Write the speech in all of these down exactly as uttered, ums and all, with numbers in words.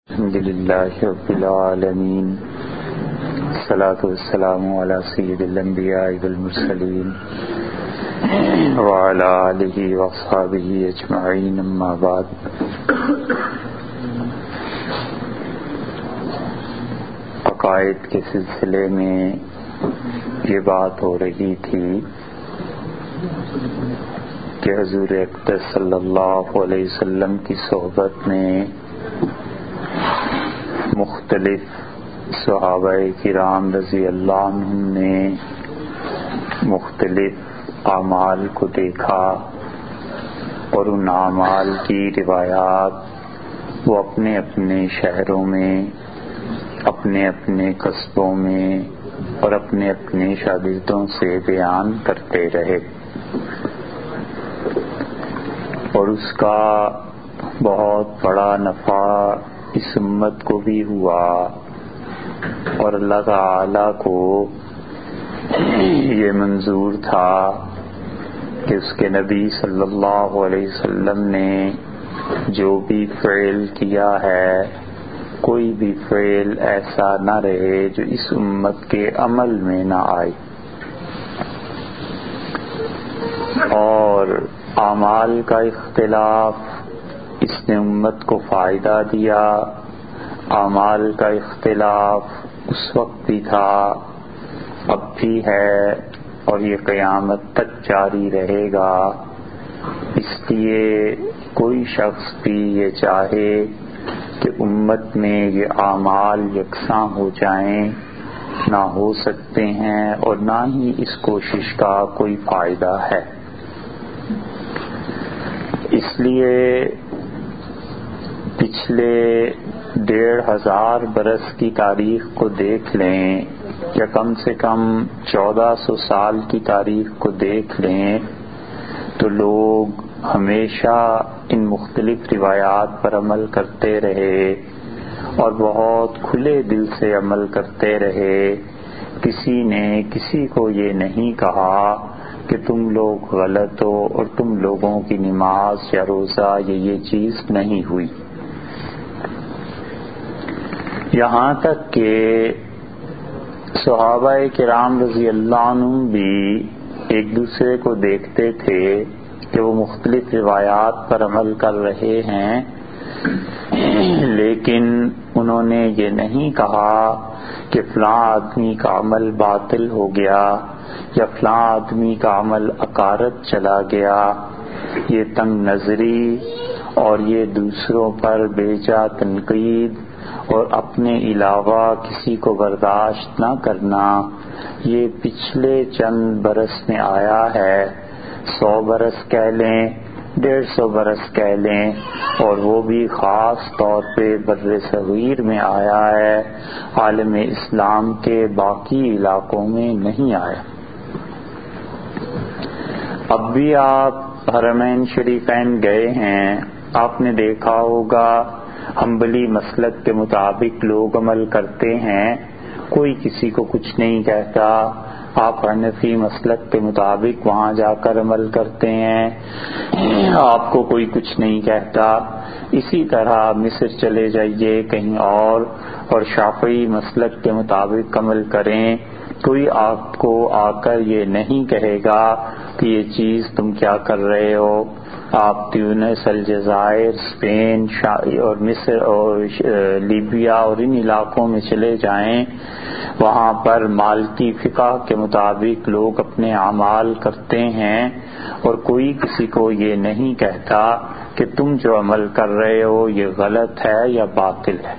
الحمد للہ رب العالمین الصلاۃ والسلام علی سید الانبیاء والمرسلین وعلی آلہ واصحابہ اجمعین، اما بعد۔ عقائد کے سلسلے میں یہ بات ہو رہی تھی کہ حضور اقدس صلی اللہ علیہ وسلم کی صحبت میں مختلف صحابہ کرام رضی اللہ عنہم نے مختلف اعمال کو دیکھا اور ان اعمال کی روایات وہ اپنے اپنے شہروں میں، اپنے اپنے قصبوں میں اور اپنے اپنے شاگردوں سے بیان کرتے رہے، اور اس کا بہت بڑا نفع اس امت کو بھی ہوا، اور اللہ تعالی کو یہ منظور تھا کہ اس کے نبی صلی اللہ علیہ وسلم نے جو بھی فعل کیا ہے، کوئی بھی فعل ایسا نہ رہے جو اس امت کے عمل میں نہ آئے، اور اعمال کا اختلاف اس نے امت کو فائدہ دیا۔ اعمال کا اختلاف اس وقت بھی تھا، اب بھی ہے، اور یہ قیامت تک جاری رہے گا۔ اس لیے کوئی شخص بھی یہ چاہے کہ امت میں یہ اعمال یکساں ہو جائیں، نہ ہو سکتے ہیں، اور نہ ہی اس کوشش کا کوئی فائدہ ہے۔ اس لیے پچھلے ڈیڑھ ہزار برس کی تاریخ کو دیکھ لیں، یا کم سے کم چودہ سو سال کی تاریخ کو دیکھ لیں، تو لوگ ہمیشہ ان مختلف روایات پر عمل کرتے رہے اور بہت کھلے دل سے عمل کرتے رہے۔ کسی نے کسی کو یہ نہیں کہا کہ تم لوگ غلط ہو اور تم لوگوں کی نماز یا روزہ یہ یہ چیز نہیں ہوئی، یہاں تک کہ صحابہ کرام رضی اللہ عنہم بھی ایک دوسرے کو دیکھتے تھے کہ وہ مختلف روایات پر عمل کر رہے ہیں، لیکن انہوں نے یہ نہیں کہا کہ فلاں آدمی کا عمل باطل ہو گیا یا فلاں آدمی کا عمل عقارت چلا گیا۔ یہ تنگ نظری اور یہ دوسروں پر بیجا تنقید اور اپنے علاوہ کسی کو برداشت نہ کرنا، یہ پچھلے چند برس میں آیا ہے۔ سو برس کہہ لیں، ڈیڑھ سو برس کہہ لیں، اور وہ بھی خاص طور پہ بر صغیر میں آیا ہے، عالم اسلام کے باقی علاقوں میں نہیں آیا۔ اب بھی آپ حرمین شریفین گئے ہیں، آپ نے دیکھا ہوگا حنبلی مسلک کے مطابق لوگ عمل کرتے ہیں، کوئی کسی کو کچھ نہیں کہتا۔ آپ حنفی مسلک کے مطابق وہاں جا کر عمل کرتے ہیں، آپ کو کوئی کچھ نہیں کہتا۔ اسی طرح مصر چلے جائیے کہیں اور اور شافعی مسلک کے مطابق عمل کریں، کوئی آپ کو آ کر یہ نہیں کہے گا کہ یہ چیز تم کیا کر رہے ہو۔ آپ تیونس، الجزائر، اسپین اور مصر اور لیبیا اور ان علاقوں میں چلے جائیں، وہاں پر مالکی فقہ کے مطابق لوگ اپنے اعمال کرتے ہیں، اور کوئی کسی کو یہ نہیں کہتا کہ تم جو عمل کر رہے ہو یہ غلط ہے یا باطل ہے۔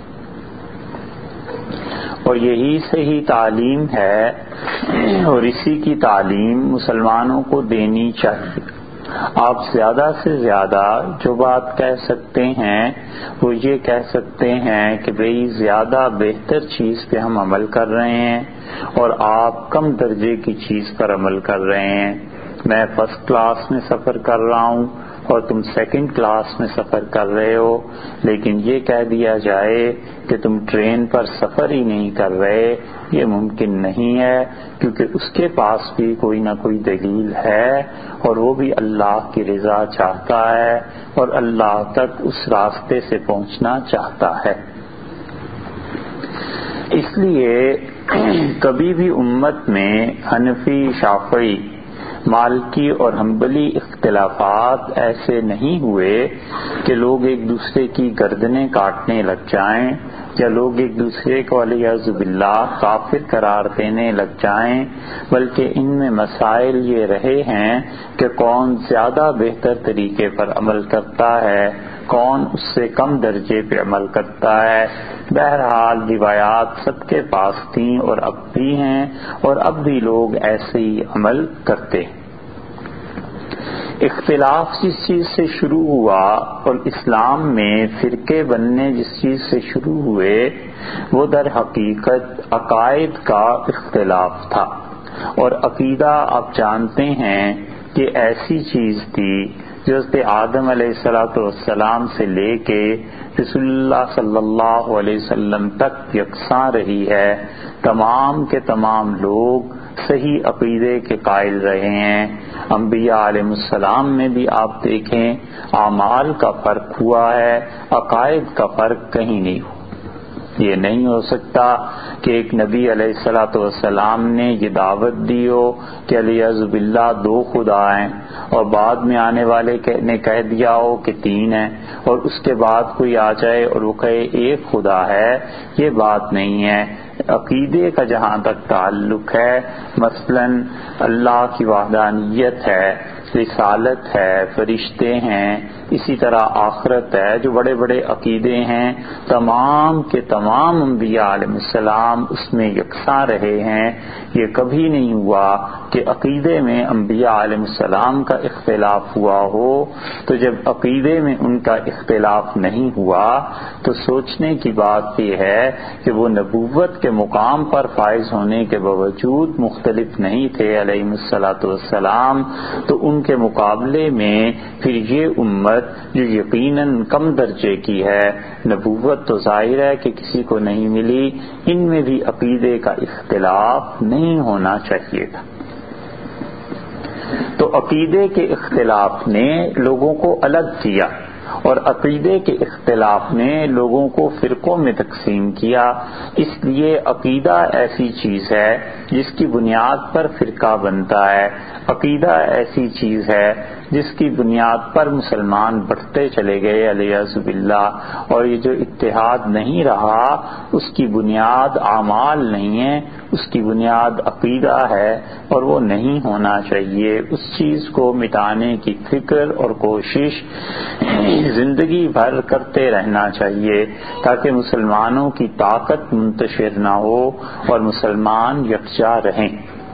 اور یہی صحیح تعلیم ہے، اور اسی کی تعلیم مسلمانوں کو دینی چاہیے۔ آپ زیادہ سے زیادہ جو بات کہہ سکتے ہیں وہ یہ کہہ سکتے ہیں کہ بھئی زیادہ بہتر چیز پہ ہم عمل کر رہے ہیں اور آپ کم درجے کی چیز پر عمل کر رہے ہیں۔ میں فرسٹ کلاس میں سفر کر رہا ہوں اور تم سیکنڈ کلاس میں سفر کر رہے ہو، لیکن یہ کہہ دیا جائے کہ تم ٹرین پر سفر ہی نہیں کر رہے، یہ ممکن نہیں ہے، کیونکہ اس کے پاس بھی کوئی نہ کوئی دلیل ہے، اور وہ بھی اللہ کی رضا چاہتا ہے اور اللہ تک اس راستے سے پہنچنا چاہتا ہے۔ اس لیے کبھی بھی امت میں حنفی، شافعی، مالکی اور حنبلی اختلافات ایسے نہیں ہوئے کہ لوگ ایک دوسرے کی گردنیں کاٹنے لگ جائیں یا لوگ ایک دوسرے کو والعیاذ باللہ کافر قرار دینے لگ جائیں، بلکہ ان میں مسائل یہ رہے ہیں کہ کون زیادہ بہتر طریقے پر عمل کرتا ہے، کون اس سے کم درجے پہ عمل کرتا ہے۔ بہرحال روایات سب کے پاس تھیں اور اب بھی ہیں، اور اب بھی لوگ ایسے ہی عمل کرتے ہیں۔ اختلاف جس چیز سے شروع ہوا اور اسلام میں فرقے بننے جس چیز سے شروع ہوئے وہ در حقیقت عقائد کا اختلاف تھا، اور عقیدہ آپ جانتے ہیں کہ ایسی چیز تھی جو حضرت آدم علیہ الصلوۃ والسلام سے لے کے رسول اللہ صلی اللہ علیہ وسلم تک یکساں رہی ہے۔ تمام کے تمام لوگ صحیح عقیدے کے قائل رہے ہیں۔ انبیاء علیہ السلام میں بھی آپ دیکھیں اعمال کا فرق ہوا ہے، عقائد کا فرق کہیں نہیں ہوا۔ یہ نہیں ہو سکتا کہ ایک نبی علیہ الصلوۃ والسلام نے یہ دعوت دی ہو کہ والعیاذ باللہ دو خدا ہیں، اور بعد میں آنے والے نے کہہ دیا ہو کہ تین ہیں، اور اس کے بعد کوئی آ جائے اور وہ کہے ایک خدا ہے۔ یہ بات نہیں ہے۔ عقیدے کا جہاں تک تعلق ہے، مثلا اللہ کی وحدانیت ہے، رسالت ہے، فرشتے ہیں، اسی طرح آخرت ہے، جو بڑے بڑے عقیدے ہیں، تمام کے تمام انبیاء علیہ السلام اس میں یکساں رہے ہیں۔ یہ کبھی نہیں ہوا کہ عقیدے میں انبیاء علیہ السلام کا اختلاف ہوا ہو۔ تو جب عقیدے میں ان کا اختلاف نہیں ہوا تو سوچنے کی بات یہ ہے کہ وہ نبوت کے مقام پر فائز ہونے کے باوجود مختلف نہیں تھے علیہ الصلوۃ والسلام، تو ان کے مقابلے میں پھر یہ امت جو یقیناً کم درجے کی ہے، نبوت تو ظاہر ہے کہ کسی کو نہیں ملی، ان میں بھی عقیدے کا اختلاف نہیں ہونا چاہیے تھا۔ تو عقیدے کے اختلاف نے لوگوں کو الگ کیا، اور عقیدے کے اختلاف نے لوگوں کو فرقوں میں تقسیم کیا۔ اس لیے عقیدہ ایسی چیز ہے جس کی بنیاد پر فرقہ بنتا ہے، عقیدہ ایسی چیز ہے جس کی بنیاد پر مسلمان بڑھتے چلے گئے علیہ باللہ، اور یہ جو اتحاد نہیں رہا اس کی بنیاد اعمال نہیں ہے، اس کی بنیاد عقیدہ ہے، اور وہ نہیں ہونا چاہیے۔ اس چیز کو مٹانے کی فکر اور کوشش زندگی بھر کرتے رہنا چاہیے تاکہ مسلمانوں کی طاقت منتشر نہ ہو اور مسلمان یکجا رہیں۔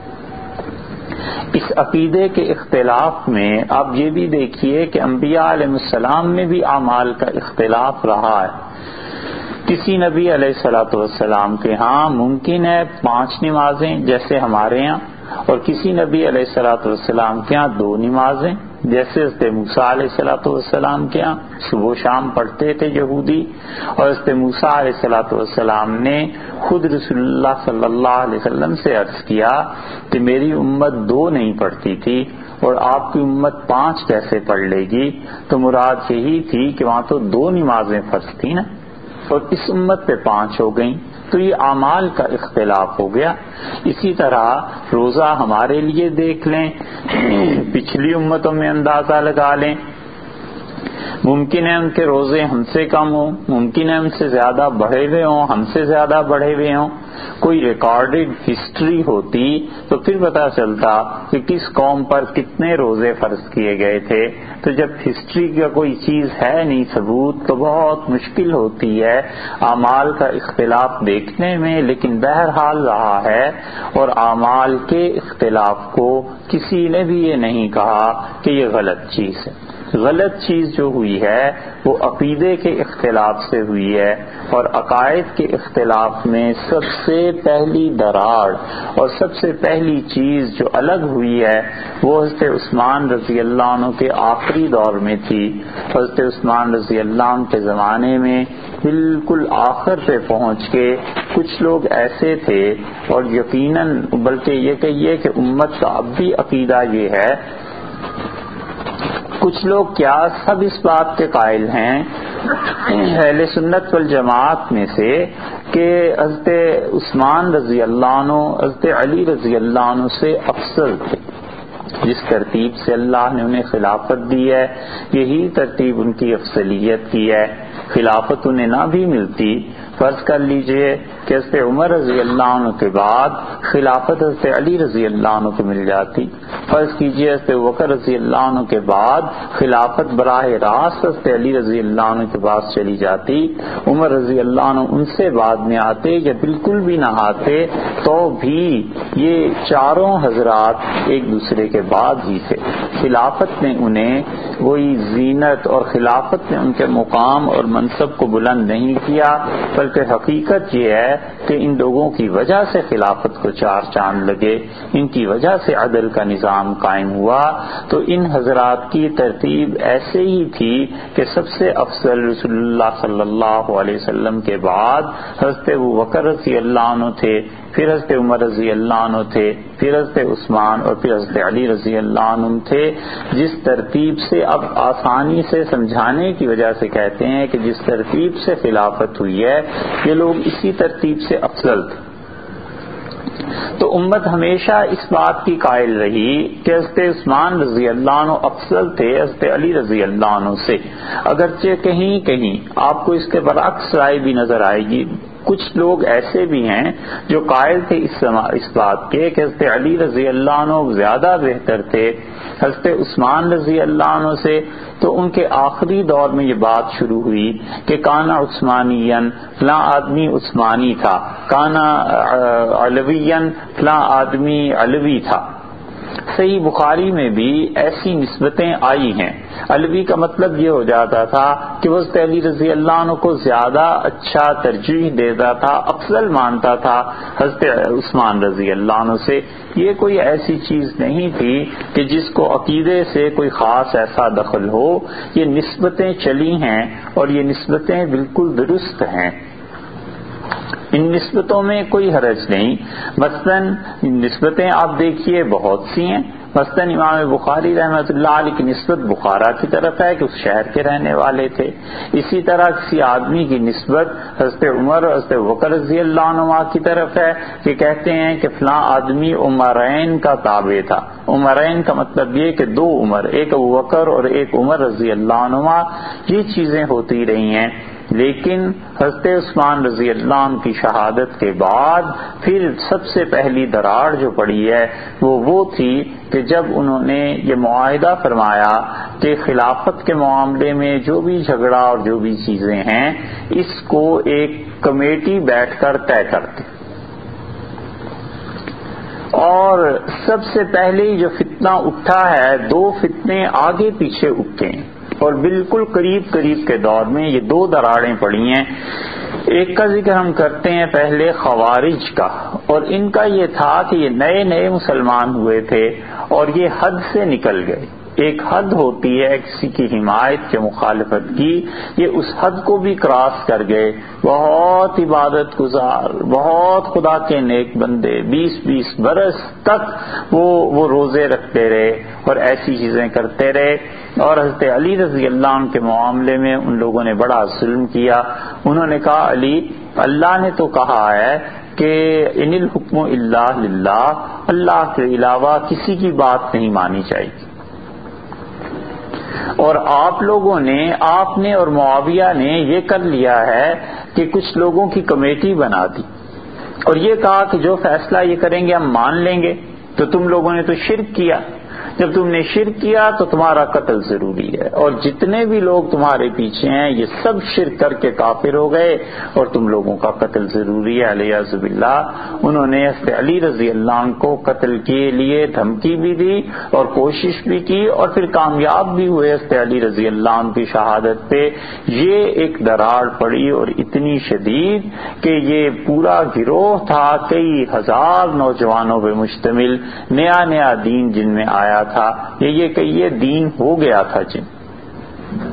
اس عقیدے کے اختلاف میں آپ یہ بھی دیکھیے کہ انبیاء علیہ السلام میں بھی اعمال کا اختلاف رہا ہے۔ کسی نبی علیہ الصلوۃ والسلام کے ہاں ممکن ہے پانچ نمازیں جیسے ہمارے ہاں، اور کسی نبی علیہ الصلوۃ والسلام کے ہاں دو نمازیں جیسے حضرت موسیٰ علیہ الصلوۃ والسلام کے ہاں صبح و شام پڑھتے تھے یہودی، اور حضرت موسیٰ علیہ الصلوۃ والسلام نے خود رسول اللہ صلی اللہ علیہ وسلم سے عرض کیا کہ میری امت دو نہیں پڑھتی تھی اور آپ کی امت پانچ کیسے پڑھ لے گی؟ تو مراد یہی تھی کہ وہاں تو دو نمازیں فرض تھی نا، اور اس امت پہ پانچ ہو گئیں، تو یہ اعمال کا اختلاف ہو گیا۔ اسی طرح روزہ ہمارے لیے دیکھ لیں، پچھلی امتوں میں اندازہ لگا لیں، ممکن ہے ان کے روزے ہم سے کم ہوں، ممکن ہے ان سے زیادہ بڑھے ہوئے ہوں، ہم سے زیادہ بڑھے ہوئے ہوں۔ کوئی ریکارڈڈ ہسٹری ہوتی تو پھر پتہ چلتا کہ کس قوم پر کتنے روزے فرض کیے گئے تھے۔ تو جب ہسٹری کا کوئی چیز ہے نہیں ثبوت تو بہت مشکل ہوتی ہے اعمال کا اختلاف دیکھنے میں، لیکن بہرحال رہا ہے، اور اعمال کے اختلاف کو کسی نے بھی یہ نہیں کہا کہ یہ غلط چیز ہے۔ غلط چیز جو ہوئی ہے وہ عقیدے کے اختلاف سے ہوئی ہے، اور عقائد کے اختلاف میں سب سے پہلی دراڑ اور سب سے پہلی چیز جو الگ ہوئی ہے وہ حضرت عثمان رضی اللہ عنہ کے آخری دور میں تھی۔ حضرت عثمان رضی اللہ عنہ کے زمانے میں بالکل آخر پہ پہنچ کے کچھ لوگ ایسے تھے، اور یقیناً بلکہ یہ کہیے کہ امت کا اب بھی عقیدہ یہ ہے، کچھ لوگ کیا سب اس بات کے قائل ہیں اہل سنت والجماعت میں سے کہ حضرت عثمان رضی اللہ عنہ حضرت علی رضی اللہ عنہ سے افضل تھے. جس ترتیب سے اللہ نے انہیں خلافت دی ہے یہی ترتیب ان کی افضلیت کی ہے. خلافت انہیں نہ بھی ملتی، فرض کر لیجئے کہ حضرت عمر رضی اللہ عنہ کے بعد خلافت حضرت علی رضی اللہ عنہ کو مل جاتی، فرض کیجئے حضرت بکر رضی اللہ عنہ کے بعد خلافت براہ راست حضرت علی رضی اللہ عنہ کے پاس چلی جاتی، عمر رضی اللہ عنہ ان سے بعد میں آتے یا بالکل بھی نہ آتے تو بھی یہ چاروں حضرات ایک دوسرے کے بعد ہی تھے. خلافت نے انہیں وہی زینت اور خلافت نے ان کے مقام اور منصب کو بلند نہیں کیا، بلکہ حقیقت یہ ہے کہ ان لوگوں کی وجہ سے خلافت کو چار چاند لگے، ان کی وجہ سے عدل کا نظام قائم ہوا. تو ان حضرات کی ترتیب ایسے ہی تھی کہ سب سے افضل رسول اللہ صلی اللہ علیہ وسلم کے بعد حضرت ابوبکر رضی اللہ عنہ تھے، پھر حضرت عمر رضی اللہ عنہ تھے، پھر حضرت عثمان اور پھر حضرت علی رضی اللہ عنہ تھے. جس ترتیب سے اب آسانی سے سمجھانے کی وجہ سے کہتے ہیں کہ جس ترتیب سے خلافت ہوئی ہے یہ لوگ اسی ترتیب سے افضل تھے. تو امت ہمیشہ اس بات کی قائل رہی کہ حضرت عثمان رضی اللہ عنہ افضل تھے حضرت علی رضی اللہ عنہ سے، اگرچہ کہیں کہیں آپ کو اس کے برعکس رائے بھی نظر آئے گی. کچھ لوگ ایسے بھی ہیں جو قائل تھے اس اس بات کے کہ حضرت علی رضی اللہ عنہ زیادہ بہتر تھے حضرت عثمان رضی اللہ عنہ سے. تو ان کے آخری دور میں یہ بات شروع ہوئی کہ کانا عثمانین فلاں آدمی عثمانی تھا، کانا علوین فلاں آدمی علوی تھا. صحیح بخاری میں بھی ایسی نسبتیں آئی ہیں. علوی کا مطلب یہ ہو جاتا تھا کہ وہ حضرت علی رضی اللہ عنہ کو زیادہ اچھا ترجیح دیتا تھا، افضل مانتا تھا حضرت عثمان رضی اللہ عنہ سے. یہ کوئی ایسی چیز نہیں تھی کہ جس کو عقیدے سے کوئی خاص ایسا دخل ہو. یہ نسبتیں چلی ہیں اور یہ نسبتیں بالکل درست ہیں، ان نسبتوں میں کوئی حرج نہیں. مثلاً نسبتیں آپ دیکھیے بہت سی ہیں. مثلاً امام بخاری رحمۃ اللہ علیہ کی نسبت بخارا کی طرف ہے کہ اس شہر کے رہنے والے تھے. اسی طرح کسی آدمی کی نسبت حضرت عمر اور حضرت بکر رضی اللہ عنہ کی طرف ہے کہ کہتے ہیں کہ فلاں آدمی عمرین کا تابع تھا. عمرین کا مطلب یہ کہ دو عمر، ایک ابو بکر اور ایک عمر رضی اللہ عنہ. یہ چیزیں ہوتی رہی ہیں. لیکن حضرت عثمان رضی اللہ عنہ کی شہادت کے بعد پھر سب سے پہلی دراڑ جو پڑی ہے وہ وہ تھی کہ جب انہوں نے یہ معاہدہ فرمایا کہ خلافت کے معاملے میں جو بھی جھگڑا اور جو بھی چیزیں ہیں اس کو ایک کمیٹی بیٹھ کر طے کرتے. اور سب سے پہلے جو فتنہ اٹھا ہے، دو فتنے آگے پیچھے اٹھے ہیں اور بالکل قریب قریب کے دور میں یہ دو دراڑیں پڑی ہیں. ایک کا ذکر ہم کرتے ہیں پہلے خوارج کا، اور ان کا یہ تھا کہ یہ نئے نئے مسلمان ہوئے تھے اور یہ حد سے نکل گئے. ایک حد ہوتی ہے کسی کی حمایت کے مخالفت کی، یہ اس حد کو بھی کراس کر گئے. بہت عبادت گزار، بہت خدا کے نیک بندے، بیس بیس برس تک وہ وہ روزے رکھتے رہے اور ایسی چیزیں کرتے رہے. اور حضرت علی رضی اللہ عنہ کے معاملے میں ان لوگوں نے بڑا ظلم کیا. انہوں نے کہا علی، اللہ نے تو کہا ہے کہ ان الحکم الا للہ، اللہ کے علاوہ کسی کی بات نہیں مانی چاہیے. اور آپ لوگوں نے آپ نے اور معاویہ نے یہ کر لیا ہے کہ کچھ لوگوں کی کمیٹی بنا دی اور یہ کہا کہ جو فیصلہ یہ کریں گے ہم مان لیں گے. تو تم لوگوں نے تو شرک کیا. جب تم نے شرک کیا تو تمہارا قتل ضروری ہے، اور جتنے بھی لوگ تمہارے پیچھے ہیں یہ سب شرک کر کے کافر ہو گئے اور تم لوگوں کا قتل ضروری ہے علیہ باللہ. انہوں نے حضرت علی رضی اللہ عنہ کو قتل کے لیے دھمکی بھی دی اور کوشش بھی کی اور پھر کامیاب بھی ہوئے حضرت علی رضی اللہ عنہ کی شہادت پہ. یہ ایک دراڑ پڑی اور اتنی شدید کہ یہ پورا گروہ تھا کئی ہزار نوجوانوں پہ مشتمل، نیا نیا دین جن میں آیا تھا، یہ یہ کہ یہ دین ہو گیا تھا جن.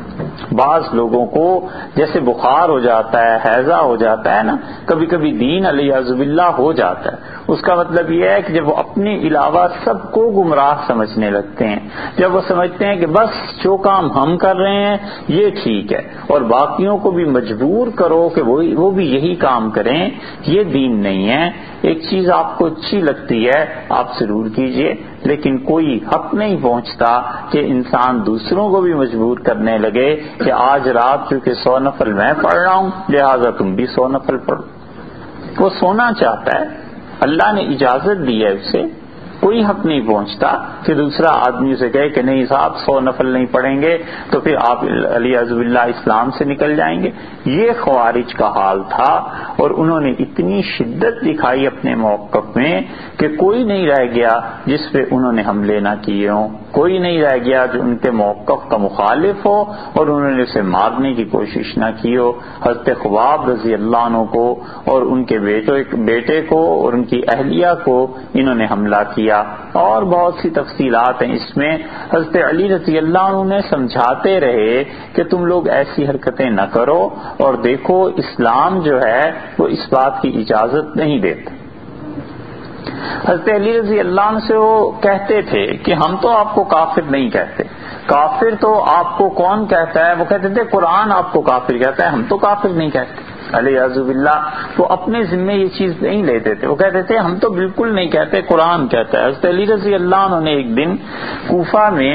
بعض لوگوں کو جیسے بخار ہو جاتا ہے، ہیضہ ہو جاتا ہے نا، کبھی کبھی دین علیہ باللہ ہو جاتا ہے، اس کا مطلب یہ ہے کہ جب وہ اپنے علاوہ سب کو گمراہ سمجھنے لگتے ہیں، جب وہ سمجھتے ہیں کہ بس جو کام ہم کر رہے ہیں یہ ٹھیک ہے اور باقیوں کو بھی مجبور کرو کہ وہ بھی یہی کام کریں، یہ دین نہیں ہے۔ ایک چیز آپ کو اچھی لگتی ہے آپ ضرور کیجئے، لیکن کوئی حق نہیں پہنچتا کہ انسان دوسروں کو بھی مجبور کرنے لگے کہ آج رات کیونکہ سو نفل میں پڑھ رہا ہوں لہذا تم بھی سو نفل پڑھو۔ وہ سونا چاہتا ہے، اللہ نے اجازت دی ہے اسے، کوئی حق نہیں پہنچتا کہ دوسرا آدمی اسے کہے کہ نہیں صاحب سو نفل نہیں پڑھیں گے تو پھر آپ علیہ باللہ اسلام سے نکل جائیں گے۔ یہ خوارج کا حال تھا اور انہوں نے اتنی شدت دکھائی اپنے موقف میں کہ کوئی نہیں رہ گیا جس پہ انہوں نے حملے نہ کیے ہوں، کوئی نہیں رہ گیا جو ان کے موقف کا مخالف ہو اور انہوں نے اسے مارنے کی کوشش نہ کی ہو۔ حضرت خباب رضی اللہ عنہ کو اور ان کے بیٹے کو اور ان کی اہلیہ کو انہوں نے حملہ کیا، اور بہت سی تفصیلات ہیں اس میں۔ حضرت علی رضی اللہ عنہ نے سمجھاتے رہے کہ تم لوگ ایسی حرکتیں نہ کرو، اور دیکھو اسلام جو ہے وہ اس بات کی اجازت نہیں دیتا۔ حضرت علی رضی اللہ عنہ سے وہ کہتے تھے کہ ہم تو آپ کو کافر نہیں کہتے، کافر تو آپ کو کون کہتا ہے؟ وہ کہتے تھے قرآن آپ کو کافر کہتا ہے، ہم تو کافر نہیں کہتے علیہ باللہ۔ وہ اپنے ذمے یہ چیز نہیں لیتے تھے، وہ کہتے تھے ہم تو بالکل نہیں کہتے، قرآن کہتا ہے۔ حضرت علی رضی اللہ عنہ نے ایک دن کوفہ میں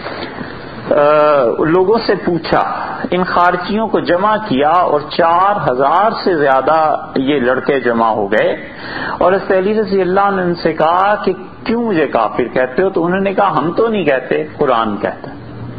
لوگوں سے پوچھا، ان خارجیوں کو جمع کیا اور چار ہزار سے زیادہ یہ لڑکے جمع ہو گئے، اور حضرت علی رضی اللہ عنہ نے ان سے کہا کہ کیوں مجھے کافر کہتے ہو؟ تو انہوں نے کہا ہم تو نہیں کہتے، قرآن کہتا ہے۔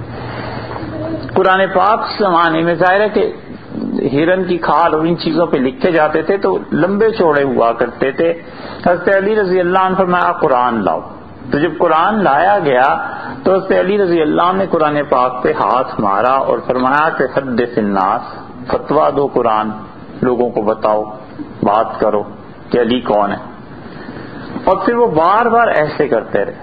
قرآن پاک زمانے میں ظاہر ہے کہ ہرن کی کھال اور ان چیزوں پہ لکھے جاتے تھے تو لمبے چوڑے ہوا کرتے تھے۔ حضرت علی رضی اللہ عنہ فرمایا قرآن لاؤ، تو جب قرآن لایا گیا تو حضرت علی رضی اللہ عنہ نے قرآن پاک پہ ہاتھ مارا اور فرمایا کہ حدث الناس، فتویٰ دو، قرآن لوگوں کو بتاؤ، بات کرو کہ علی کون ہے۔ اور پھر وہ بار بار ایسے کرتے رہے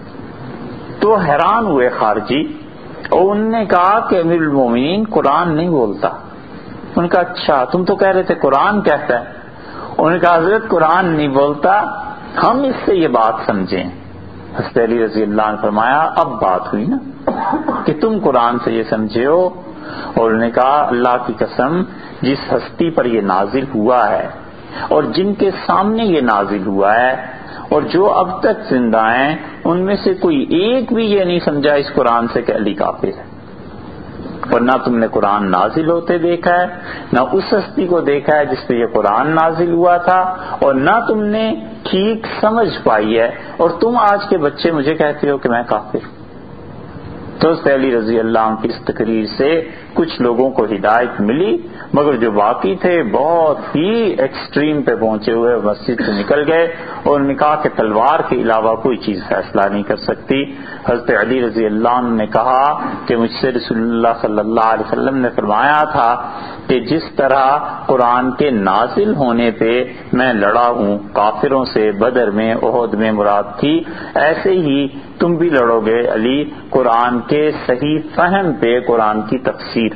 تو حیران ہوئے خارجی، اور انہوں نے کہا کہ امیر المومنین قرآن نہیں بولتا۔ ان کا اچھا تم تو کہہ رہے تھے قرآن کہتا ہے۔ انہوں نے کہا حضرت قرآن نہیں بولتا، ہم اس سے یہ بات سمجھیں۔ حضرت علی رضی اللہ عنہ فرمایا اب بات ہوئی نا کہ تم قرآن سے یہ سمجھے ہو۔ اور انہوں نے کہا اللہ کی قسم جس ہستی پر یہ نازل ہوا ہے اور جن کے سامنے یہ نازل ہوا ہے اور جو اب تک زندہ ہیں ان میں سے کوئی ایک بھی یہ نہیں سمجھا اس قرآن سے کہ علی کافر ہے۔ اور نہ تم نے قرآن نازل ہوتے دیکھا ہے، نہ اس ہستی کو دیکھا ہے جس پہ یہ قرآن نازل ہوا تھا، اور نہ تم نے ٹھیک سمجھ پائی ہے، اور تم آج کے بچے مجھے کہتے ہو کہ میں کافر ہوں۔ تو حضرت علی رضی اللہ عنہ کی اس تقریر سے کچھ لوگوں کو ہدایت ملی، مگر جو باقی تھے بہت ہی ایکسٹریم پہ پہنچے ہوئے مسجد سے نکل گئے، اور انہوں نے کہا کہ تلوار کے علاوہ کوئی چیز فیصلہ نہیں کر سکتی۔ حضرت علی رضی اللہ عنہ نے کہا کہ مجھ سے رسول اللہ صلی اللہ علیہ وسلم نے فرمایا تھا کہ جس طرح قرآن کے نازل ہونے پہ میں لڑا ہوں کافروں سے بدر میں، احد میں مراد تھی، ایسے ہی تم بھی لڑو گے علی قرآن کے صحیح فہم پہ، قرآن کی تفسیر۔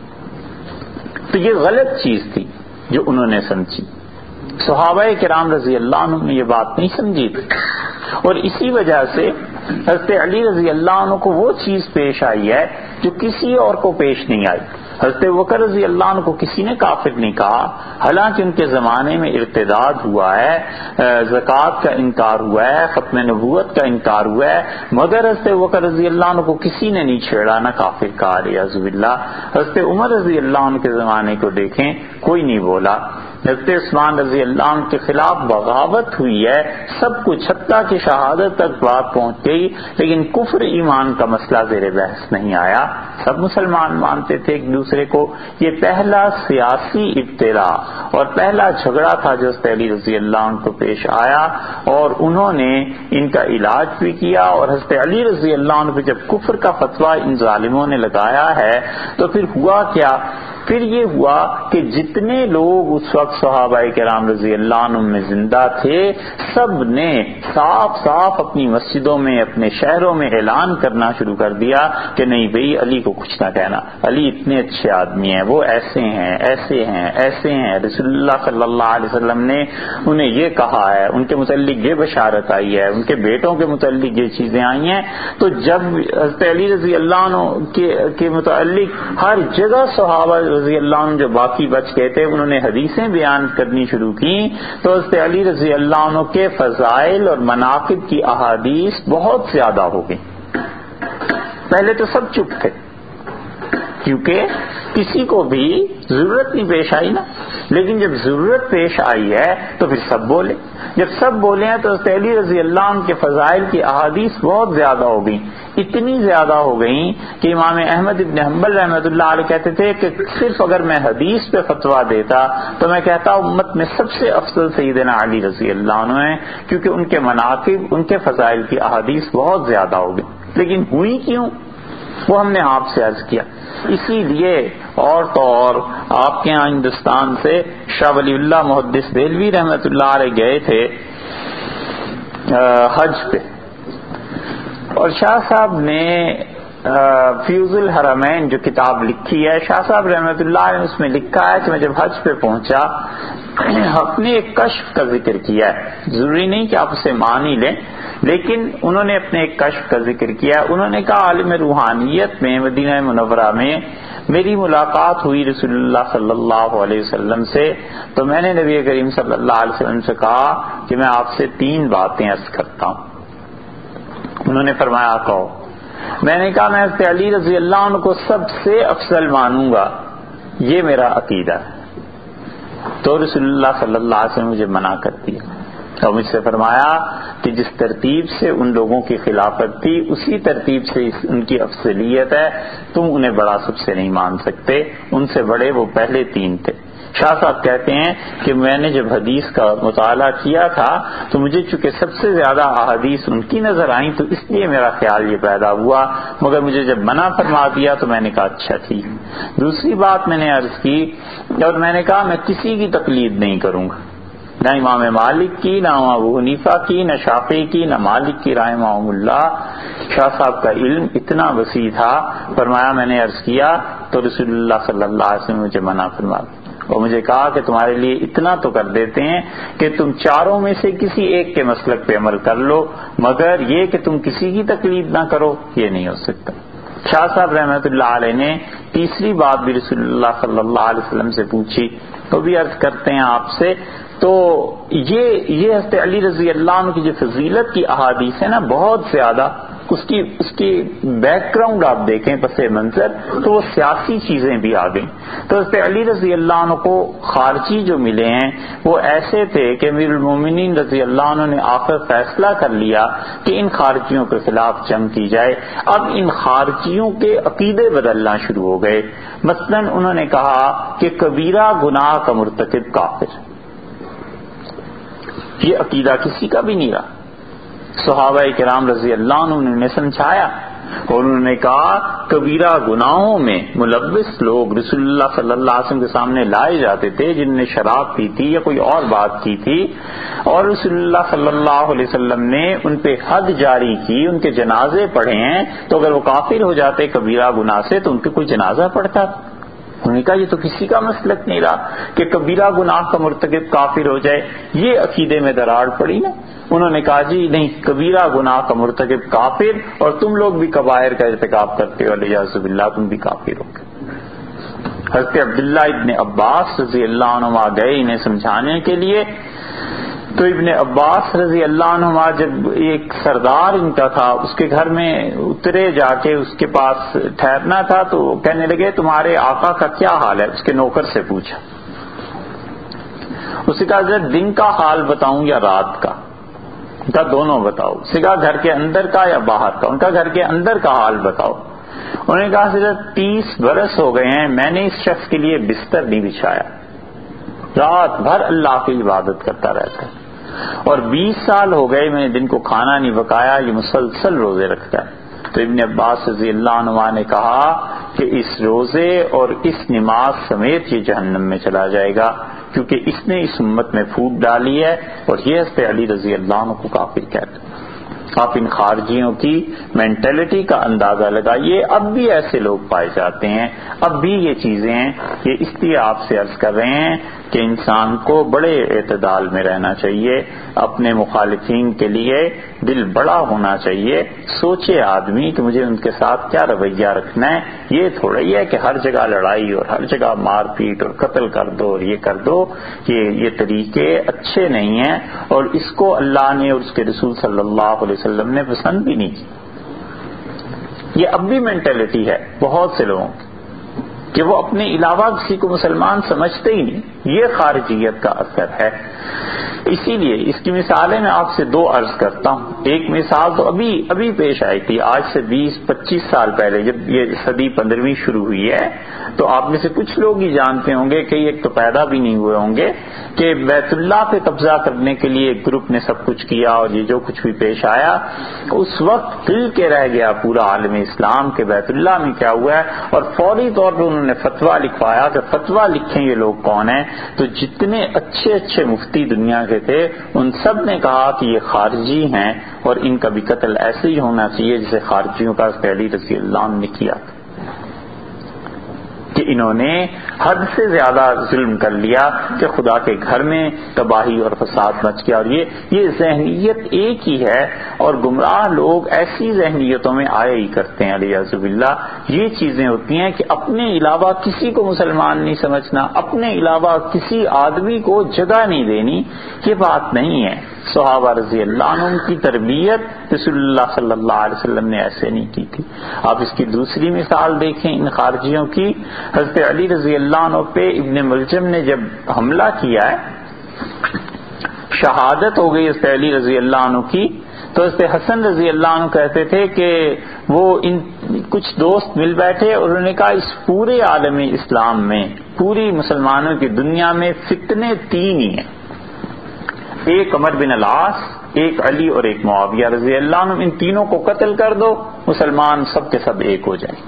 تو یہ غلط چیز تھی جو انہوں نے سمجھی، صحابہ کرام رضی اللہ عنہ نے یہ بات نہیں سمجھی تھی، اور اسی وجہ سے حضرت علی رضی اللہ عنہ کو وہ چیز پیش آئی ہے جو کسی اور کو پیش نہیں آئی۔ حضرت بکر رضی اللہ عنہ کو کسی نے کافر نہیں کہا، حالانکہ ان کے زمانے میں ارتداد ہوا ہے، زکوٰۃ کا انکار ہوا ہے، ختم نبوت کا انکار ہوا ہے، مگر حضرت بکر رضی اللہ عنہ کو کسی نے نہیں چھیڑا، نہ کافر کہا اعوذ باللہ۔ حضرت عمر رضی اللہ عنہ کے زمانے کو دیکھیں، کوئی نہیں بولا۔ حضرت عثمان رضی اللہ عنہ کے خلاف بغاوت ہوئی ہے، سب کچھ حتیٰ کہ شہادت تک بات پہنچ گئی، لیکن کفر ایمان کا مسئلہ زیر بحث نہیں آیا، سب مسلمان مانتے تھے ایک دوسرے کو۔ یہ پہلا سیاسی ابتلا اور پہلا جھگڑا تھا جو حضرت علی رضی اللہ عنہ کو پیش آیا، اور انہوں نے ان کا علاج بھی کیا، اور حضرت علی رضی اللہ عنہ پہ جب کفر کا فتویٰ ان ظالموں نے لگایا ہے تو پھر ہوا کیا پھر یہ ہوا کہ جتنے لوگ اس وقت صحابہ کرام رضی اللہ عنہم میں زندہ تھے سب نے صاف صاف اپنی مسجدوں میں اپنے شہروں میں اعلان کرنا شروع کر دیا کہ نہیں بھئی علی کو کچھ نہ کہنا، علی اتنے اچھے آدمی ہیں، وہ ایسے ہیں ایسے ہیں ایسے ہیں، رسول اللہ صلی اللہ علیہ وسلم نے انہیں یہ کہا ہے، ان کے متعلق یہ بشارت آئی ہے، ان کے بیٹوں کے متعلق یہ چیزیں آئی ہیں۔ تو جب حضرت علی رضی اللہ عنہ کے, کے متعلق ہر جگہ صحابہ رضی اللہ عنہ جو باقی بچ گئے تھے انہوں نے حدیثیں بیان کرنی شروع کی، تو حضرت علی رضی اللہ عنہ کے فضائل اور مناقب کی احادیث بہت زیادہ ہو گئی۔ پہلے تو سب چپ تھے کیونکہ کسی کو بھی ضرورت نہیں پیش آئی نا، لیکن جب ضرورت پیش آئی ہے تو پھر سب بولے، جب سب بولے ہیں تو حضرت علی رضی اللہ عنہ کے فضائل کی احادیث بہت زیادہ ہو گئی، اتنی زیادہ ہو گئیں کہ امام احمد ابن حنبل رحمۃ اللہ علیہ کہتے تھے کہ صرف اگر میں حدیث پہ فتویٰ دیتا تو میں کہتا امت میں سب سے افضل سیدنا علی رضی اللہ عنہ ہیں، کیونکہ ان کے مناقب ان کے فضائل کی احادیث بہت زیادہ ہو گئی۔ لیکن ہوئی کیوں وہ ہم نے آپ سے عرض کیا، اسی لیے اور تو اور آپ کے یہاں ہندوستان سے شاہ ولی اللہ محدث دہلوی رحمۃ اللہ علیہ گئے تھے حج پہ، اور شاہ صاحب نے فیوز الحرمین جو کتاب لکھی ہے، شاہ صاحب رحمۃ اللہ علیہ نے اس میں لکھا ہے کہ میں جب حج پہ پہنچا اپنے ایک کشف کا ذکر کیا ہے، ضروری نہیں کہ آپ اسے مان ہی لیں، لیکن انہوں نے اپنے ایک کشف کا ذکر کیا ہے۔ انہوں نے کہا عالم روحانیت میں مدینہ منورہ میں میری ملاقات ہوئی رسول اللہ صلی اللہ علیہ وسلم سے، تو میں نے نبی کریم صلی اللہ علیہ وسلم سے کہا کہ میں آپ سے تین باتیں عرض کرتا ہوں۔ انہوں نے فرمایا کہو۔ میں نے کہا میں حضرت علی رضی اللہ عنہ کو سب سے افضل مانوں گا، یہ میرا عقیدہ ہے۔ تو رسول اللہ صلی اللہ علیہ وسلم مجھے منع کر دیا اور مجھ سے فرمایا کہ جس ترتیب سے ان لوگوں کی خلافت تھی اسی ترتیب سے ان کی افضلیت ہے، تم انہیں بڑا سب سے نہیں مان سکتے، ان سے بڑے وہ پہلے تین تھے۔ شاہ صاحب کہتے ہیں کہ میں نے جب حدیث کا مطالعہ کیا تھا تو مجھے چونکہ سب سے زیادہ احادیث ان کی نظر آئیں تو اس لیے میرا خیال یہ پیدا ہوا، مگر مجھے جب منع فرما دیا تو میں نے کہا اچھا ٹھیک۔ دوسری بات میں نے عرض کی اور میں نے کہا میں کسی کی تقلید نہیں کروں گا، نہ امام مالک کی، نہ ابو حنیفہ کی، نہ شافعی کی، نہ مالک کی رحمہم اللہ۔ شاہ صاحب کا علم اتنا وسیع تھا، فرمایا میں نے عرض کیا تو رسول اللہ صلی اللہ علیہ وسلم مجھے منع فرما دیا اور مجھے کہا کہ تمہارے لیے اتنا تو کر دیتے ہیں کہ تم چاروں میں سے کسی ایک کے مسلک پہ عمل کر لو، مگر یہ کہ تم کسی کی تقلید نہ کرو یہ نہیں ہو سکتا۔ شاہ صاحب رحمۃ اللہ علیہ نے تیسری بات بھی رسول اللہ صلی اللہ علیہ وسلم سے پوچھی، تو بھی عرض کرتے ہیں آپ سے، تو یہ یہ حضرت علی رضی اللہ عنہ کی جو فضیلت کی احادیث ہے نا بہت زیادہ، اس کی اس کی بیک گراؤنڈ آپ دیکھیں پس منظر تو وہ سیاسی چیزیں بھی آ گئیں۔ تو حضرت علی رضی اللہ عنہ کو خارجی جو ملے ہیں وہ ایسے تھے کہ امیر المومنین رضی اللہ عنہ نے آخر فیصلہ کر لیا کہ ان خارجیوں کے خلاف جنگ کی جائے۔ اب ان خارجیوں کے عقیدے بدلنا شروع ہو گئے، مثلاً انہوں نے کہا کہ کبیرہ گناہ کا مرتکب کافر، یہ عقیدہ کسی کا بھی نہیں رہا۔ صحابہ کرام رضی اللہ عنہ نے سمجھایا اور انہوں نے کہا کبیرہ گناہوں میں ملوث لوگ رسول اللہ صلی اللہ علیہ وسلم کے سامنے لائے جاتے تھے جن نے شراب پی تھی یا کوئی اور بات کی تھی، اور رسول اللہ صلی اللہ علیہ وسلم نے ان پہ حد جاری کی، ان کے جنازے پڑھے ہیں، تو اگر وہ کافر ہو جاتے کبیرہ گناہ سے تو ان پہ کوئی جنازہ پڑھتا۔ انہوں نے کہا یہ تو کسی کا مسلک نہیں رہا کہ کبیرہ گناہ کا مرتکب کافر ہو جائے، یہ عقیدے میں دراڑ پڑی نا۔ انہوں نے کہا جی نہیں، کبیرہ گناہ کا مرتکب کافر، اور تم لوگ بھی کبائر کا ارتکاب کرتے ہو، الیاذ باللہ تم بھی کافر ہو۔ حضرت عبداللہ ابن عباس رضی اللہ عنہ گئے انہیں سمجھانے کے لیے، تو ابن عباس رضی اللہ عنہ جب ایک سردار ان کا تھا اس کے گھر میں اترے، جا کے اس کے پاس ٹھہرنا تھا، تو کہنے لگے تمہارے آقا کا کیا حال ہے؟ اس کے نوکر سے پوچھا، اس نے کہا حضرت دن کا حال بتاؤں یا رات کا؟ ان کا دونوں بتاؤ۔ اس نے کہا گھر کے اندر کا یا باہر کا؟ ان کا گھر کے اندر کا حال بتاؤ۔ انہوں نے کہا حضرت تیس برس ہو گئے ہیں میں نے اس شخص کے لیے بستر نہیں بچھایا، رات بھر اللہ کی عبادت کرتا رہتا ہے، اور بیس سال ہو گئے میں نے دن کو کھانا نہیں پکایا، یہ مسلسل روزے رکھتا ہے۔ تو ابن عباس رضی اللہ عنہ نے کہا کہ اس روزے اور اس نماز سمیت یہ جہنم میں چلا جائے گا، کیونکہ اس نے اس امت میں پھوٹ ڈالی ہے، اور یہ حضرت علی رضی اللہ عنہ کو کافر کہتے ہیں۔ آپ ان خارجیوں کی مینٹلٹی کا اندازہ لگائیے، اب بھی ایسے لوگ پائے جاتے ہیں، اب بھی یہ چیزیں ہیں۔ یہ اس لیے آپ سے عرض کر رہے ہیں کہ انسان کو بڑے اعتدال میں رہنا چاہیے، اپنے مخالفین کے لیے دل بڑا ہونا چاہیے، سوچے آدمی کہ مجھے ان کے ساتھ کیا رویہ رکھنا ہے۔ یہ تھوڑا ہی ہے کہ ہر جگہ لڑائی اور ہر جگہ مار پیٹ اور قتل کر دو اور یہ کر دو، یہ یہ طریقے اچھے نہیں ہیں، اور اس کو اللہ نے اور اس کے رسول صلی اللہ علیہ وسلم نے پسند بھی نہیں کی۔ یہ اب بھی مینٹلٹی ہے بہت سے لوگوں کی کہ وہ اپنے علاوہ کسی کو مسلمان سمجھتے ہی نہیں، یہ خارجیت کا اثر ہے۔ اسی لیے اس کی مثالیں میں آپ سے دو عرض کرتا ہوں۔ ایک مثال تو ابھی ابھی پیش آئی تھی، آج سے بیس پچیس سال پہلے جب یہ صدی پندرہویں شروع ہوئی ہے، تو آپ میں سے کچھ لوگ ہی جانتے ہوں گے کہ ایک تو پیدا بھی نہیں ہوئے ہوں گے کہ بیت اللہ پہ قبضہ کرنے کے لیے ایک گروپ نے سب کچھ کیا، اور یہ جو کچھ بھی پیش آیا اس وقت ہل کے رہ گیا پورا عالم اسلام کے بیت اللہ میں کیا ہوا ہے، اور فوری طور پہ انہوں نے فتویٰ لکھوایا کہ فتویٰ لکھیں یہ لوگ کون ہیں۔ تو جتنے اچھے اچھے مفتی دنیا کے تھے ان سب نے کہا کہ یہ خارجی ہیں، اور ان کا بھی قتل ایسے ہی ہونا چاہیے جسے خارجیوں کا علی رضی اللہ عنہ نے کیا، کہ انہوں نے حد سے زیادہ ظلم کر لیا کہ خدا کے گھر میں تباہی اور فساد مچ گیا۔ اور یہ یہ ذہنیت ایک ہی ہے، اور گمراہ لوگ ایسی ذہنیتوں میں آیا ہی کرتے ہیں علیہ باللہ۔ یہ چیزیں ہوتی ہیں کہ اپنے علاوہ کسی کو مسلمان نہیں سمجھنا، اپنے علاوہ کسی آدمی کو جگہ نہیں دینی، یہ بات نہیں ہے۔ صحابہ رضی اللہ عنہ کی تربیت رسول اللہ صلی اللہ علیہ وسلم نے ایسے نہیں کی تھی۔ آپ اس کی دوسری مثال دیکھیں ان خارجیوں کی، حضرت علی رضی اللہ عنہ پہ ابن ملجم نے جب حملہ کیا ہے، شہادت ہو گئی حضرت علی رضی اللہ عنہ کی، تو حضرت حسن رضی اللہ عنہ کہتے تھے کہ وہ ان کچھ دوست مل بیٹھے اور انہوں نے کہا اس پورے عالم اسلام میں، پوری مسلمانوں کی دنیا میں فتنے تین ہی ہیں، ایک عمر بن العاص، ایک علی اور ایک معاویہ رضی اللہ عنہ، ان تینوں کو قتل کر دو، مسلمان سب کے سب ایک ہو جائیں۔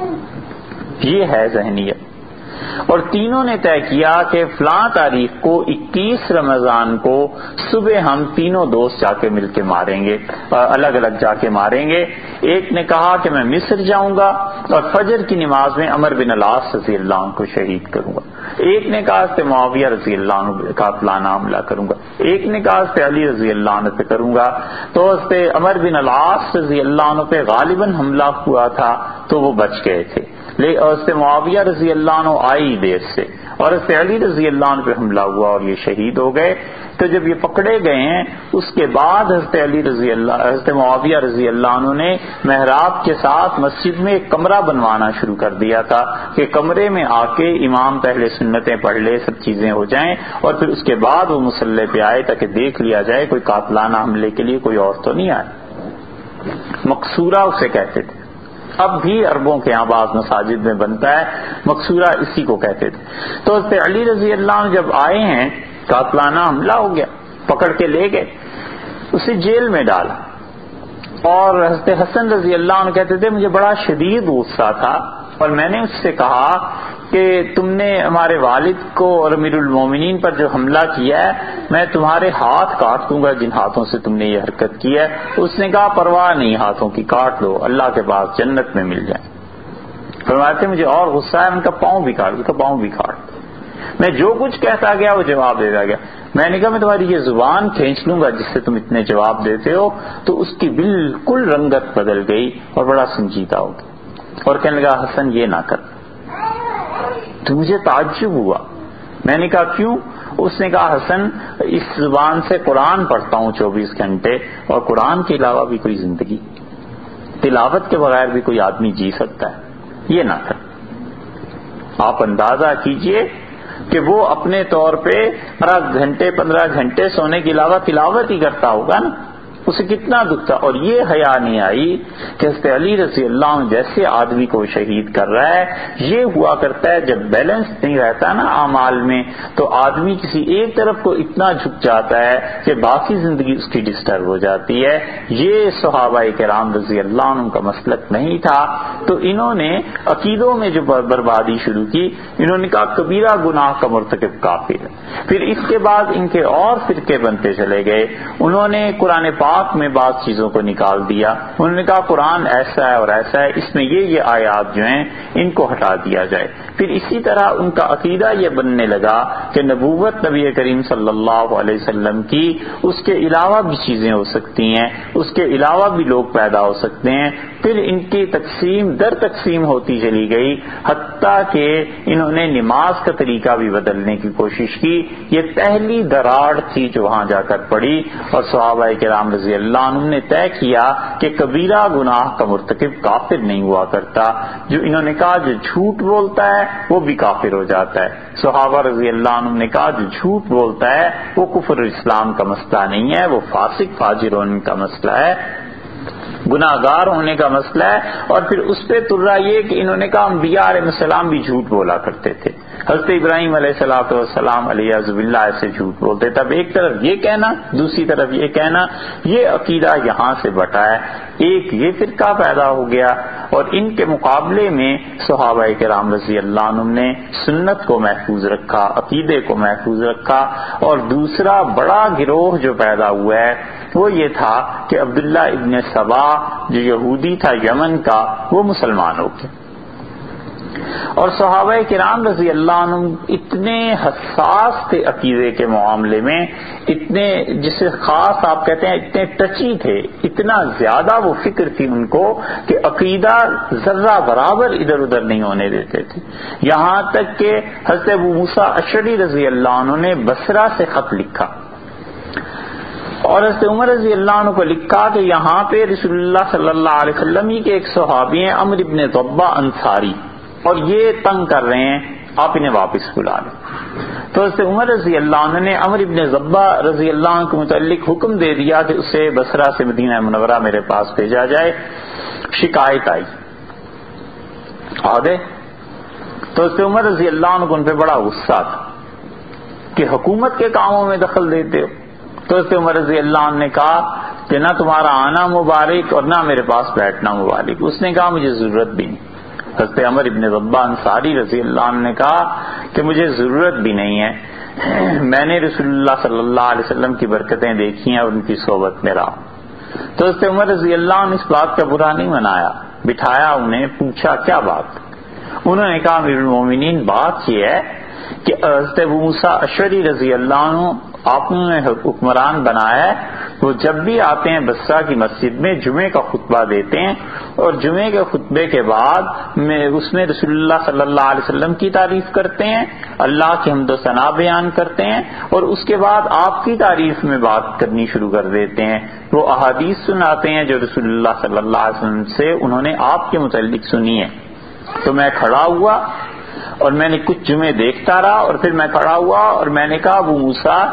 یہ ہے ذہنیت۔ اور تینوں نے طے کیا کہ فلاں تاریخ کو اکیس رمضان کو صبح ہم تینوں دوست جا کے مل کے ماریں گے، الگ الگ جا کے ماریں گے۔ ایک نے کہا کہ میں مصر جاؤں گا اور فجر کی نماز میں عمر بن العاص رضی اللہ عنہ کو شہید کروں گا۔ ایک نے کہا کہ معاویہ رضی اللہ عنہ کا فلانا حملہ کروں گا۔ ایک نے کہا کہ علی رضی اللہ عنہ پہ کروں گا۔ تو حضرت عمر بن العاص رضی اللہ عنہ پہ غالباً حملہ ہوا تھا تو وہ بچ گئے تھے، اور حضرت معاویہ رضی اللہ عنہ آئی دیر سے، اور حضرت علی رضی اللہ عنہ پہ حملہ ہوا اور یہ شہید ہو گئے۔ تو جب یہ پکڑے گئے ہیں اس کے بعد حضرت علی رضی اللہ حضرت معاویہ رضی اللہ عنہ نے محراب کے ساتھ مسجد میں ایک کمرہ بنوانا شروع کر دیا تھا کہ کمرے میں آ کے امام پہلے سنتیں پڑھ لے، سب چیزیں ہو جائیں، اور پھر اس کے بعد وہ مصلی پہ آئے تاکہ دیکھ لیا جائے کوئی قاتلانہ حملے کے لیے کوئی اور تو نہیں آئے۔ مقصورہ اسے کہتے تھے، اب بھی عربوں کے یہاں بعض مساجد میں بنتا ہے، مقصورہ اسی کو کہتے تھے۔ تو حضرت علی رضی اللہ عنہ جب آئے ہیں، قاتلانہ حملہ ہو گیا، پکڑ کے لے گئے، اسے جیل میں ڈالا، اور حضرت حسن رضی اللہ عنہ کہتے تھے مجھے بڑا شدید غصہ تھا، اور میں نے اس سے کہا کہ تم نے ہمارے والد کو اور امیر المومنین پر جو حملہ کیا ہے میں تمہارے ہاتھ کاٹ دوں گا جن ہاتھوں سے تم نے یہ حرکت کی ہے۔ اس نے کہا پرواہ نہیں، ہاتھوں کی کاٹ لو، اللہ کے پاس جنت میں مل جائیں۔ فرماتے مجھے اور غصہ ہے، ان کا پاؤں بھی کاٹ، ان کا پاؤں بھی کاٹ دو۔ میں جو کچھ کہتا گیا وہ جواب دیتا گیا۔ میں نے کہا میں تمہاری یہ زبان کھینچ لوں گا جس سے تم اتنے جواب دیتے ہو۔ تو اس کی بالکل رنگت بدل گئی اور بڑا سنجیدہ ہو گیا، اور کہنے لگا حسن یہ نہ کر۔ تو مجھے تعجب ہوا، میں نے کہا کیوں؟ اس نے کہا حسن اس زبان سے قرآن پڑھتا ہوں چوبیس گھنٹے، اور قرآن کے علاوہ بھی کوئی زندگی، تلاوت کے بغیر بھی کوئی آدمی جی سکتا ہے، یہ نہ کر۔ آپ اندازہ کیجئے کہ وہ اپنے طور پہ بارہ گھنٹے پندرہ گھنٹے سونے کے علاوہ تلاوت ہی کرتا ہوگا نا، اسے کتنا دکھ تھا. اور یہ حیا نہیں آئی کہ حضرت علی رضی اللہ عنہ جیسے آدمی کو شہید کر رہا ہے. یہ ہوا کرتا ہے جب بیلنس نہیں رہتا نا اعمال میں تو آدمی کسی ایک طرف کو اتنا جھک جاتا ہے کہ باقی زندگی اس کی ڈسٹرب ہو جاتی ہے. یہ صحابہ کرام رضی اللہ عنہ کا مسلک نہیں تھا. تو انہوں نے عقیدوں میں جو بربادی شروع کی، انہوں نے کہا کبیرہ گناہ کا مرتکب کافر ہے. پھر اس کے بعد ان کے اور فرقے بنتے چلے گئے. انہوں نے قرآن پاک میں بعض چیزوں کو نکال دیا. انہوں نے کہا قرآن ایسا ہے اور ایسا ہے، اس میں یہ یہ آیات جو ہیں ان کو ہٹا دیا جائے. پھر اسی طرح ان کا عقیدہ یہ بننے لگا کہ نبوت نبی کریم صلی اللہ علیہ وسلم کی، اس کے علاوہ بھی چیزیں ہو سکتی ہیں، اس کے علاوہ بھی لوگ پیدا ہو سکتے ہیں. پھر ان کی تقسیم در تقسیم ہوتی چلی گئی، حتیٰ کہ انہوں نے نماز کا طریقہ بھی بدلنے کی کوشش کی. یہ پہلی دراڑ تھی جو وہاں جا کر پڑی، اور صحابہ کرام رضی اللہ عنہم نے طے کیا کہ کبیرہ گناہ کا مرتکب کافر نہیں ہوا کرتا. جو انہوں نے کہا جو جھوٹ بولتا ہے وہ بھی کافر ہو جاتا ہے. صحابہ رضی اللہ عنہم نے کہا جو جھوٹ بولتا ہے وہ کفر اسلام کا مسئلہ نہیں ہے، وہ فاسق فاجر ہونے کا مسئلہ ہے، گناہگار ہونے کا مسئلہ ہے. اور پھر اس پہ ترا یہ کہ انہوں نے کہا انبیاء علیہ السلام بھی جھوٹ بولا کرتے تھے. حضرت ابراہیم علیہ الصلوۃ والسلام علیہ باللہ ایسے جھوٹ بولتے. تب ایک طرف یہ کہنا، دوسری طرف یہ کہنا، یہ عقیدہ یہاں سے بٹا ہے. ایک یہ فرقہ پیدا ہو گیا، اور ان کے مقابلے میں صحابہ کرام رضی اللہ عنہم نے سنت کو محفوظ رکھا، عقیدے کو محفوظ رکھا. اور دوسرا بڑا گروہ جو پیدا ہوا ہے وہ یہ تھا کہ عبداللہ ابن سبا جو یہودی تھا یمن کا، وہ مسلمان ہو گیا. اور صحابہ کرام رضی اللہ عنہ اتنے حساس تھے عقیدے کے معاملے میں، اتنے جسے خاص آپ کہتے ہیں اتنے ٹچی تھے، اتنا زیادہ وہ فکر تھی ان کو کہ عقیدہ ذرہ برابر ادھر ادھر نہیں ہونے دیتے تھے. یہاں تک کہ حضرت ابو موسیٰ اشعری رضی اللہ عنہ نے بصرہ سے خط لکھا اور حضرت عمر رضی اللہ عنہ کو لکھا کہ یہاں پہ رسول اللہ صلی اللہ علیہ وسلم ہی کے ایک صحابی ہیں عمرو ابن ضبہ انصاری، اور یہ تنگ کر رہے ہیں، آپ انہیں واپس بلا لیں. تو حضرت عمر رضی اللہ عنہ نے عمرو ابن ضبہ رضی اللہ عنہ کے متعلق حکم دے دیا کہ اسے بصرہ سے مدینہ منورہ میرے پاس بھیجا جائے. شکایت آئی آگے تو حضرت عمر رضی اللہ عنہ کو ان پہ بڑا غصہ تھا کہ حکومت کے کاموں میں دخل دیتے ہو. تو حضرت عمر رضی اللہ عنہ نے کہا کہ نہ تمہارا آنا مبارک اور نہ میرے پاس بیٹھنا مبارک. اس نے کہا مجھے ضرورت بھی نہیں. حضرت عمر ابن ضبہ انصاری رضی اللہ عنہ نے کہا کہ مجھے ضرورت بھی نہیں ہے، میں نے رسول اللہ صلی اللہ علیہ وسلم کی برکتیں دیکھی ہیں اور ان کی صحبت میں رہا. تو حضرت عمر رضی اللہ عنہ اس بات کا برا نہیں منایا، بٹھایا انہیں، پوچھا کیا بات. انہوں نے کہا امیر المومنین بات یہ ہے کہ حضرت ابو موسیٰ اشعری رضی اللہ عنہ آپ نے حکمران بنایا ہے، وہ جب بھی آتے ہیں بصرہ کی مسجد میں جمعے کا خطبہ دیتے ہیں، اور جمعے کے خطبے کے بعد میں اس میں رسول اللہ صلی اللہ علیہ وسلم کی تعریف کرتے ہیں، اللہ کی حمد و ثنا بیان کرتے ہیں، اور اس کے بعد آپ کی تعریف میں بات کرنی شروع کر دیتے ہیں. وہ احادیث سناتے ہیں جو رسول اللہ صلی اللہ علیہ وسلم سے انہوں نے آپ کے متعلق سنی ہے. تو میں کھڑا ہوا اور میں نے کچھ جمعے دیکھتا رہا، اور پھر میں کھڑا ہوا اور میں نے کہا ابو موسیٰ،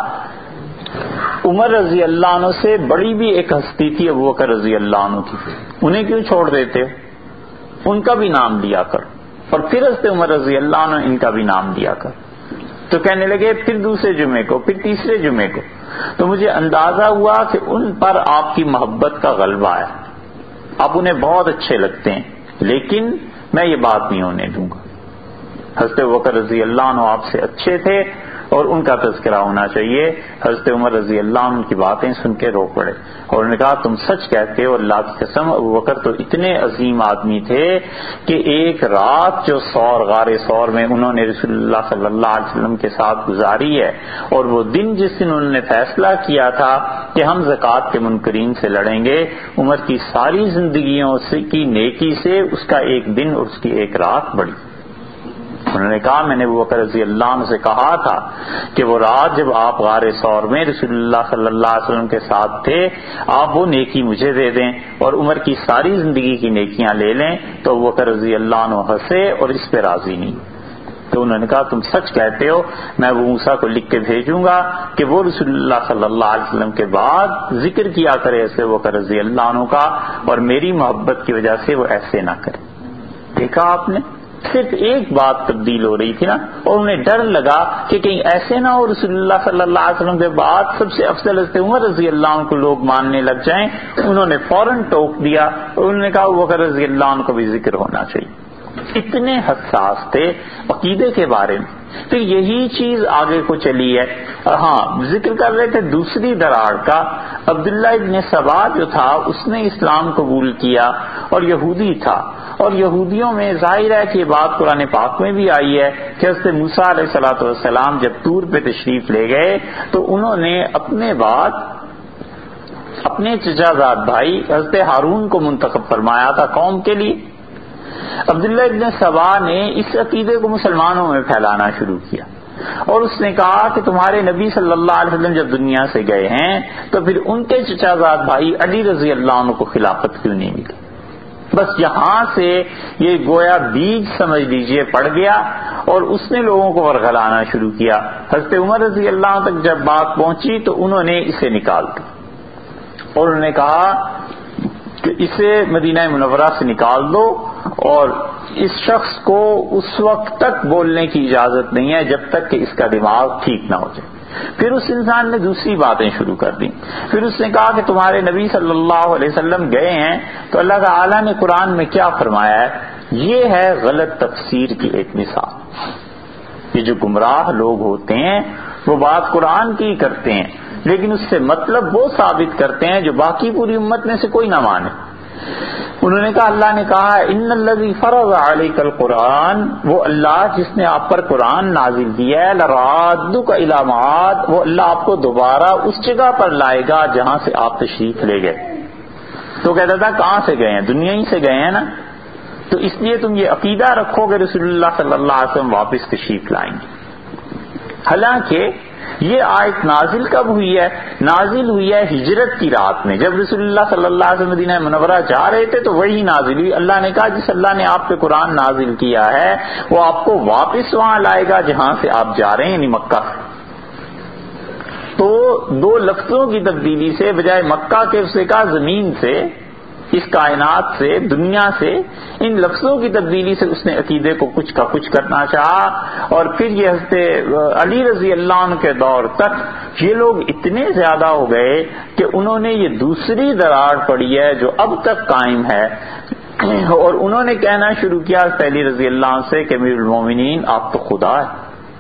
عمر رضی اللہ عنہ سے بڑی بھی ایک ہستی تھی ابو بکر رضی اللہ عنہ کی، انہیں کیوں چھوڑ دیتے، ان کا بھی نام لیا کر، اور پھر حضرت عمر رضی اللہ عنہ ان کا بھی نام لیا کر. تو کہنے لگے پھر دوسرے جمعے کو، پھر تیسرے جمعے کو. تو مجھے اندازہ ہوا کہ ان پر آپ کی محبت کا غلبہ ہے، آپ انہیں بہت اچھے لگتے ہیں، لیکن میں یہ بات نہیں ہونے دوں گا. حضرت ابوبکر رضی اللہ عنہ آپ سے اچھے تھے اور ان کا تذکرہ ہونا چاہیے. حضرت عمر رضی اللہ عنہ کی باتیں سن کے رو پڑے اور انہوں نے کہا تم سچ کہتے ہو، اللہ کی قسم ابوبکر تو اتنے عظیم آدمی تھے کہ ایک رات جو سور غار سور میں انہوں نے رسول اللہ صلی اللہ علیہ وسلم کے ساتھ گزاری ہے، اور وہ دن جس دن انہوں نے فیصلہ کیا تھا کہ ہم زکوٰۃ کے منکرین سے لڑیں گے، عمر کی ساری زندگیوں کی نیکی سے اس کا ایک دن اور اس کی ایک رات بڑی. انہوں نے کہا میں نے ابوبکر رضی اللہ عنہ سے کہا تھا کہ وہ رات جب آپ غار ثور میں رسول اللہ صلی اللہ علیہ وسلم کے ساتھ تھے، آپ وہ نیکی مجھے دے دیں اور عمر کی ساری زندگی کی نیکیاں لے لیں. تو ابوبکر رضی اللہ عنہ ہنسے اور اس پہ راضی نہیں. تو انہوں نے کہا تم سچ کہتے ہو، میں ابو موسیٰ کو لکھ کے بھیجوں گا کہ وہ رسول اللہ صلی اللہ علیہ وسلم کے بعد ذکر کیا کرے ایسے وہ کر رضی اللہ عنہ کا، اور میری محبت کی وجہ سے وہ ایسے نہ کرے۔ دیکھا آپ نے، صرف ایک بات تبدیل ہو رہی تھی نا، اور انہیں ڈر لگا کہ کہیں ایسے نہ ہو رسول اللہ صلی اللہ علیہ وسلم کے بعد سب سے افضل حضرت عمر رضی اللہ عنہ کو لوگ ماننے لگ جائیں۔ انہوں نے فوراً ٹوک دیا اور انہوں نے کہا ابو بکر رضی اللہ عنہ کو بھی ذکر ہونا چاہیے۔ اتنے حساس تھے عقیدے کے بارے میں۔ پھر یہی چیز آگے کو چلی ہے۔ ہاں، ذکر کر رہے تھے دوسری دراڑ کا، عبداللہ ابن سبا جو تھا اس نے اسلام قبول کیا اور یہودی تھا، اور یہودیوں میں ظاہر ہے کہ یہ بات قرآن پاک میں بھی آئی ہے کہ حضرت موسیٰ علیہ الصلوۃ والسلام جب طور پہ تشریف لے گئے تو انہوں نے اپنے بعد اپنے چچا زاد بھائی حضرت ہارون کو منتخب فرمایا تھا قوم کے لیے۔ عبداللہ ابن سبا نے اس عقیدے کو مسلمانوں میں پھیلانا شروع کیا، اور اس نے کہا کہ تمہارے نبی صلی اللہ علیہ وسلم جب دنیا سے گئے ہیں تو پھر ان کے چچا زاد بھائی علی رضی اللہ عنہ کو خلافت کیوں نہیں ملی۔ بس یہاں سے یہ گویا بیج سمجھ لیجئے پڑ گیا، اور اس نے لوگوں کو ورغلانا شروع کیا۔ حضرت عمر رضی اللہ عنہ تک جب بات پہنچی تو انہوں نے اسے نکال دیا، اور انہوں نے کہا کہ اسے مدینہ منورہ سے نکال دو، اور اس شخص کو اس وقت تک بولنے کی اجازت نہیں ہے جب تک کہ اس کا دماغ ٹھیک نہ ہو جائے۔ پھر اس انسان نے دوسری باتیں شروع کر دی۔ پھر اس نے کہا کہ تمہارے نبی صلی اللہ علیہ وسلم گئے ہیں تو اللہ تعالیٰ نے قرآن میں کیا فرمایا ہے؟ یہ ہے غلط تفسیر کی ایک مثال۔ یہ جو گمراہ لوگ ہوتے ہیں وہ بات قرآن کی کرتے ہیں، لیکن اس سے مطلب وہ ثابت کرتے ہیں جو باقی پوری امت میں سے کوئی نہ مانے۔ انہوں نے کہا اللہ نے کہا ان الذی فرض علیک القرآن، وہ اللہ جس نے آپ پر قرآن نازل کیا ہے، لرادک الی معاد، وہ اللہ آپ کو دوبارہ اس جگہ پر لائے گا جہاں سے آپ تشریف لے گئے۔ تو کہتا تھا کہاں سے گئے ہیں؟ دنیا ہی سے گئے ہیں نا، تو اس لیے تم یہ عقیدہ رکھو کہ رسول اللہ صلی اللہ علیہ وسلم واپس تشریف لائیں گے۔ حالانکہ یہ آیت نازل کب ہوئی ہے؟ نازل ہوئی ہے ہجرت کی رات میں، جب رسول اللہ صلی اللہ علیہ وسلم مدینہ منورہ جا رہے تھے تو وہی نازل ہوئی۔ اللہ نے کہا جس اللہ نے آپ پہ قرآن نازل کیا ہے وہ آپ کو واپس وہاں لائے گا جہاں سے آپ جا رہے ہیں، یعنی مکہ سے۔ تو دو لفظوں کی تبدیلی سے بجائے مکہ کے اس نے کہا زمین سے، اس کائنات سے، دنیا سے، ان لفظوں کی تبدیلی سے اس نے عقیدے کو کچھ کا کچھ کرنا چاہا۔ اور پھر یہ حضرت علی رضی اللہ عنہ کے دور تک یہ لوگ اتنے زیادہ ہو گئے کہ انہوں نے یہ دوسری دراڑ پڑی ہے جو اب تک قائم ہے، اور انہوں نے کہنا شروع کیا حضرت علی رضی اللہ عنہ سے کہ امیر المومنین آپ تو خدا ہے۔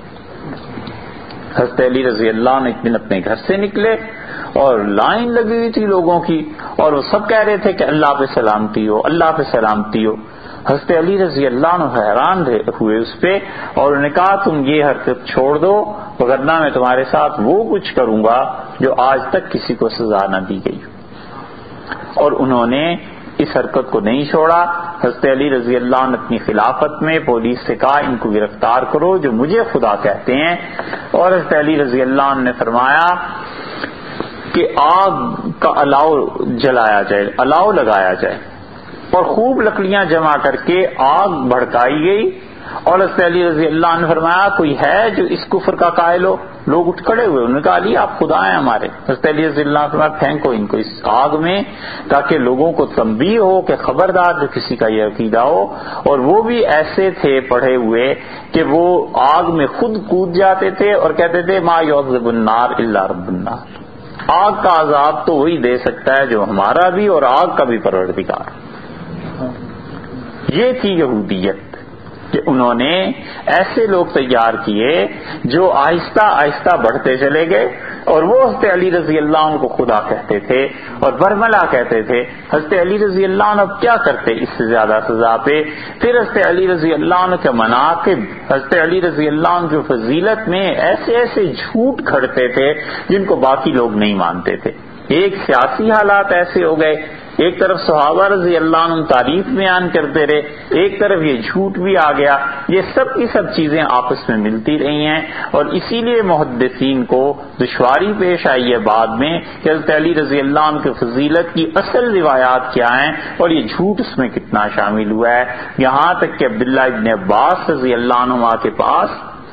حضرت علی رضی اللہ عنہ ایک دن اپنے گھر سے نکلے اور لائن لگی ہوئی تھی لوگوں کی، اور وہ سب کہہ رہے تھے کہ اللہ پہ سلامتی ہو، اللہ پہ سلامتی ہو۔ حضرت علی رضی اللہ عنہ حیران ہوئے اس پہ، اور انہوں نے کہا تم یہ حرکت چھوڑ دو وگرنہ میں تمہارے ساتھ وہ کچھ کروں گا جو آج تک کسی کو سزا نہ دی گئی۔ اور انہوں نے اس حرکت کو نہیں چھوڑا۔ حضرت علی رضی اللہ عنہ اپنی خلافت میں پولیس سے کہا ان کو گرفتار کرو جو مجھے خدا کہتے ہیں، اور حضرت علی رضی اللہ عنہ نے فرمایا کہ آگ کا الاؤ جلایا جائے، الاؤ لگایا جائے، اور خوب لکڑیاں جمع کر کے آگ بھڑکائی گئی۔ اور حضرت علی رضی اللہ عنہ نے فرمایا کوئی ہے جو اس کفر کا قائل ہو؟ لوگ اٹھ کھڑے ہوئے، انہوں نے کہا علی آپ خدا ہیں ہمارے۔ حضرت علی رضی اللہ عنہ نے فرمایا پھینکو ان کو اس آگ میں تاکہ لوگوں کو تنبیہ ہو کہ خبردار جو کسی کا یہ عقیدہ ہو۔ اور وہ بھی ایسے تھے پڑھے ہوئے کہ وہ آگ میں خود کود جاتے تھے اور کہتے تھے ما یعذب النار الا رب النار، آگ کا عذاب تو وہی دے سکتا ہے جو ہمارا بھی اور آگ کا بھی پروردگار۔ یہ تھی یہودیت کہ انہوں نے ایسے لوگ تیار کیے جو آہستہ آہستہ بڑھتے چلے گئے، اور وہ حضرت علی رضی اللہ عنہ کو خدا کہتے تھے اور برملا کہتے تھے۔ حضرت علی رضی اللہ عنہ اب کیا کرتے اس سے زیادہ سزا پہ؟ پھر حضرت علی رضی اللہ عنہ کے مناقب، حضرت علی رضی اللہ عنہ کی فضیلت میں ایسے ایسے جھوٹ کھڑتے تھے جن کو باقی لوگ نہیں مانتے تھے۔ ایک سیاسی حالات ایسے ہو گئے، ایک طرف صحابہ رضی اللہ عنہ تعریف بیان کرتے رہے، ایک طرف یہ جھوٹ بھی آ گیا. یہ سب کی سب چیزیں آپس میں ملتی رہی ہیں، اور اسی لیے محدثین کو دشواری پیش آئی ہے بعد میں کہ حضرت علی رضی اللہ عنہ کی فضیلت کی اصل روایات کیا ہیں اور یہ جھوٹ اس میں کتنا شامل ہوا ہے. یہاں تک کہ عبداللہ ابن عباس رضی اللہ عنہ کے پاس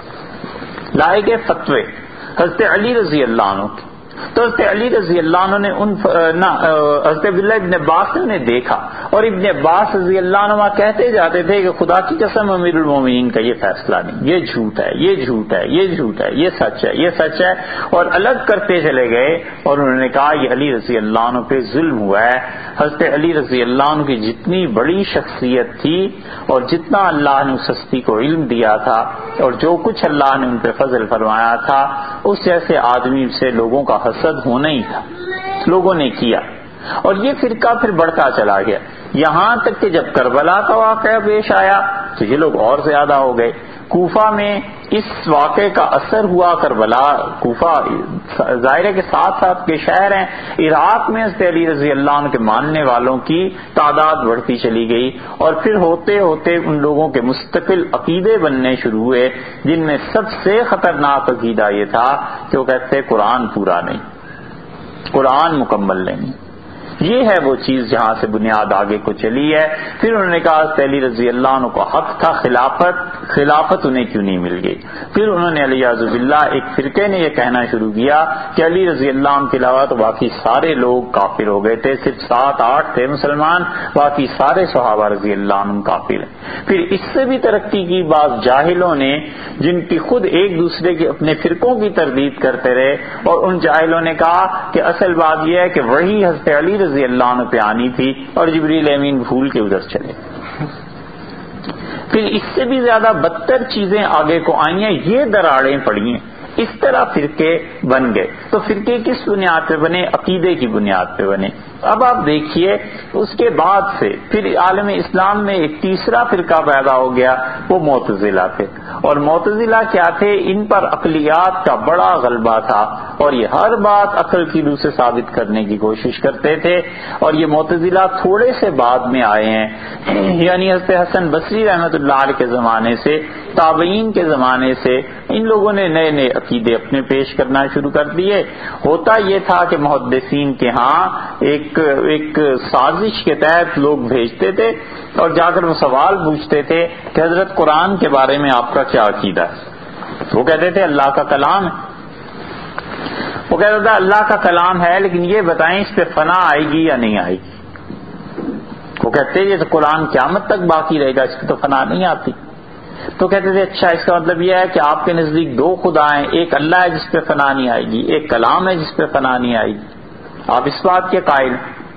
لائے گئے فتوے حضرت علی رضی اللہ عنہ کے، تو حضرت علی رضی اللہ عنہ نے ان حضرت عبداللہ ابن عباس نے دیکھا، اور ابن عباس رضی اللہ عنہ کہتے جاتے تھے کہ خدا کی قسم امیر المومنین کا یہ فیصلہ نہیں، یہ جھوٹ ہے، یہ جھوٹ ہے، یہ جھوٹ ہے، یہ سچ ہے، یہ سچ ہے، اور الگ کرتے چلے گئے. اور انہوں نے کہا یہ علی رضی اللہ عنہ پہ ظلم ہوا ہے. حضرت علی رضی اللہ عنہ کی جتنی بڑی شخصیت تھی اور جتنا اللہ نے اس ہستی کو علم دیا تھا اور جو کچھ اللہ نے ان پہ فضل فرمایا تھا، اس جیسے آدمی سے لوگوں کا حسد ہونا ہی تھا، لوگوں نے کیا. اور یہ فرقہ پھر بڑھتا چلا گیا، یہاں تک کہ جب کربلا کا واقعہ پیش آیا تو یہ لوگ اور زیادہ ہو گئے. کوفہ میں اس واقعے کا اثر ہوا. کربلا کوفہ ظاہر کے ساتھ ساتھ کے شہر ہیں. عراق میں حضرت علی رضی اللہ عنہ کے ماننے والوں کی تعداد بڑھتی چلی گئی، اور پھر ہوتے ہوتے ان لوگوں کے مستقل عقیدے بننے شروع ہوئے، جن میں سب سے خطرناک عقیدہ یہ تھا کہ وہ کہتے قرآن پورا نہیں، قرآن مکمل نہیں. یہ ہے وہ چیز جہاں سے بنیاد آگے کو چلی ہے. پھر انہوں نے کہا حضرت علی رضی اللہ عنہ کو حق تھا خلافت، خلافت انہیں کیوں نہیں مل گئی. پھر انہوں نے علیہ باللہ ایک فرقے نے یہ کہنا شروع کیا کہ علی رضی اللہ عنہ کے علاوہ تو باقی سارے لوگ کافر ہو گئے تھے، صرف سات آٹھ تھے مسلمان، باقی سارے صحابہ رضی اللہ عنہ کافر ہیں. پھر اس سے بھی ترقی کی بعض جاہلوں نے، جن کی خود ایک دوسرے کے اپنے فرقوں کی تردید کرتے رہے، اور ان جاہلوں نے کہا کہ اصل بات یہ ہے کہ وہی حضرت علی رضی اللہ عنہ پہ آنی تھی اور جبریل امین بھول کے ادھر چلے. پھر اس سے بھی زیادہ بدتر چیزیں آگے کو آئی ہیں، یہ دراڑیں پڑی ہیں. اس طرح فرقے بن گئے. تو فرقے کس بنیاد پہ بنے؟ عقیدے کی بنیاد پہ بنے. اب آپ دیکھیے اس کے بعد سے پھر عالم اسلام میں ایک تیسرا فرقہ پیدا ہو گیا، وہ معتزلہ تھے. اور معتزلہ کیا تھے؟ ان پر عقلیات کا بڑا غلبہ تھا، اور یہ ہر بات عقل کی روح سے ثابت کرنے کی کوشش کرتے تھے. اور یہ معتزلہ تھوڑے سے بعد میں آئے ہیں، یعنی حضرت حسن بصری رحمۃ اللہ علیہ کے زمانے سے، تابعین کے زمانے سے ان لوگوں نے نئے نئے عقیدے اپنے پیش کرنا شروع کر دیے. ہوتا یہ تھا کہ محدثین کے ہاں ایک ایک سازش کے تحت لوگ بھیجتے تھے اور جا کر وہ سوال پوچھتے تھے کہ حضرت قرآن کے بارے میں آپ کا کیا عقیدہ ہے؟ وہ کہتے تھے اللہ کا کلام ہے. وہ کہتا تھا اللہ کا کلام ہے، لیکن یہ بتائیں اس پہ فنا آئے گی یا نہیں آئے گی؟ وہ کہتے یہ تو قرآن قیامت تک باقی رہے گا، اس پہ تو فنا نہیں آتی. تو کہتے تھے اچھا اس کا مطلب یہ ہے کہ آپ کے نزدیک دو خدا ہیں، ایک اللہ ہے جس پہ فنا نہیں آئے گی، ایک کلام ہے جس پہ فنا نہیں آئے گی، آپ اس بات کے قائل.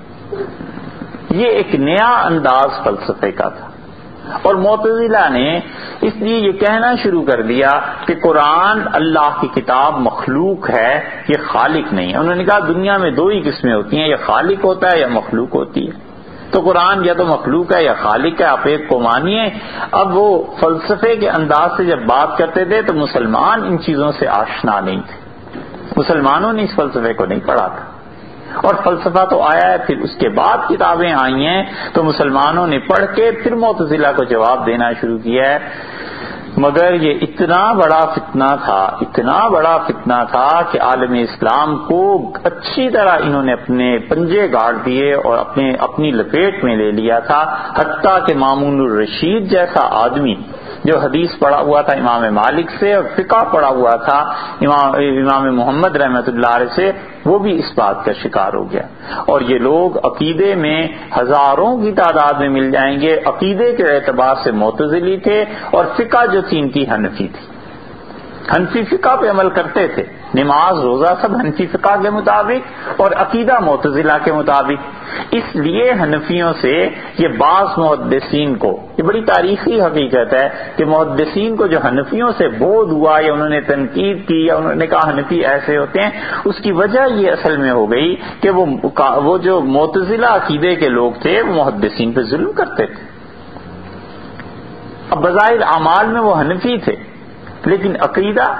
یہ ایک نیا انداز فلسفے کا تھا. اور معتزلہ نے اس لیے یہ کہنا شروع کر دیا کہ قرآن اللہ کی کتاب مخلوق ہے، یہ خالق نہیں ہے. انہوں نے کہا دنیا میں دو ہی قسمیں ہوتی ہیں، یا خالق ہوتا ہے یا مخلوق ہوتی ہے. تو قرآن یا تو مخلوق ہے یا خالق ہے، آپ ایک کو مانیے. اب وہ فلسفے کے انداز سے جب بات کرتے تھے تو مسلمان ان چیزوں سے آشنا نہیں تھے، مسلمانوں نے اس فلسفے کو نہیں پڑھا تھا. اور فلسفہ تو آیا ہے، پھر اس کے بعد کتابیں آئی ہیں تو مسلمانوں نے پڑھ کے پھر معتزلہ کو جواب دینا شروع کیا ہے. مگر یہ اتنا بڑا فتنہ تھا، اتنا بڑا فتنہ تھا کہ عالم اسلام کو اچھی طرح انہوں نے اپنے پنجے گاڑ دیے اور اپنے اپنی لپیٹ میں لے لیا تھا. حتیٰ کہ مامون الرشید جیسا آدمی جو حدیث پڑھا ہوا تھا امام مالک سے اور فقہ پڑھا ہوا تھا امام امام محمد رحمۃ اللہ علیہ سے، وہ بھی اس بات کا شکار ہو گیا. اور یہ لوگ عقیدے میں ہزاروں کی تعداد میں مل جائیں گے. عقیدے کے اعتبار سے معتزلی تھے، اور فقہ جو تھی ان کی حنفی تھی، حنفی فقہ پہ عمل کرتے تھے. نماز روزہ سب حنفی فقہ کے مطابق اور عقیدہ معتزلہ کے مطابق. اس لیے حنفیوں سے یہ بعض محدثین کو، یہ بڑی تاریخی حقیقت ہے کہ محدثین کو جو حنفیوں سے بودھ ہوا یا انہوں نے تنقید کی یا انہوں نے کہا حنفی ایسے ہوتے ہیں، اس کی وجہ یہ اصل میں ہو گئی کہ وہ وہ جو معتزلہ عقیدے کے لوگ تھے وہ محدثین پہ ظلم کرتے تھے. اب بظاہر اعمال میں وہ حنفی تھے، لیکن عقیدہ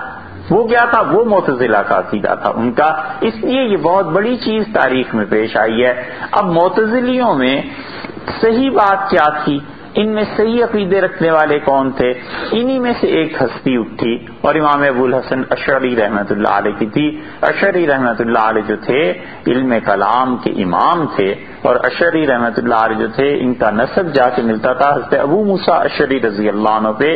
وہ کیا تھا؟ وہ معتزلہ کا عقیدہ تھا ان کا. اس لیے یہ بہت بڑی چیز تاریخ میں پیش آئی ہے. اب معتزلیوں میں صحیح بات کیا تھی؟ ان میں صحیح عقیدے رکھنے والے کون تھے؟ انہی میں سے ایک ہستی اٹھی اور امام ابو الحسن اشعری رحمۃ اللہ علیہ کی تھی. اشعری رحمۃ اللہ علیہ جو تھے علم کلام کے امام تھے، اور اشعری رحمۃ اللہ علیہ جو تھے ان کا نسب جا کے ملتا تھا حضرت ابو موسیٰ اشعری رضی اللہ عنہ پہ.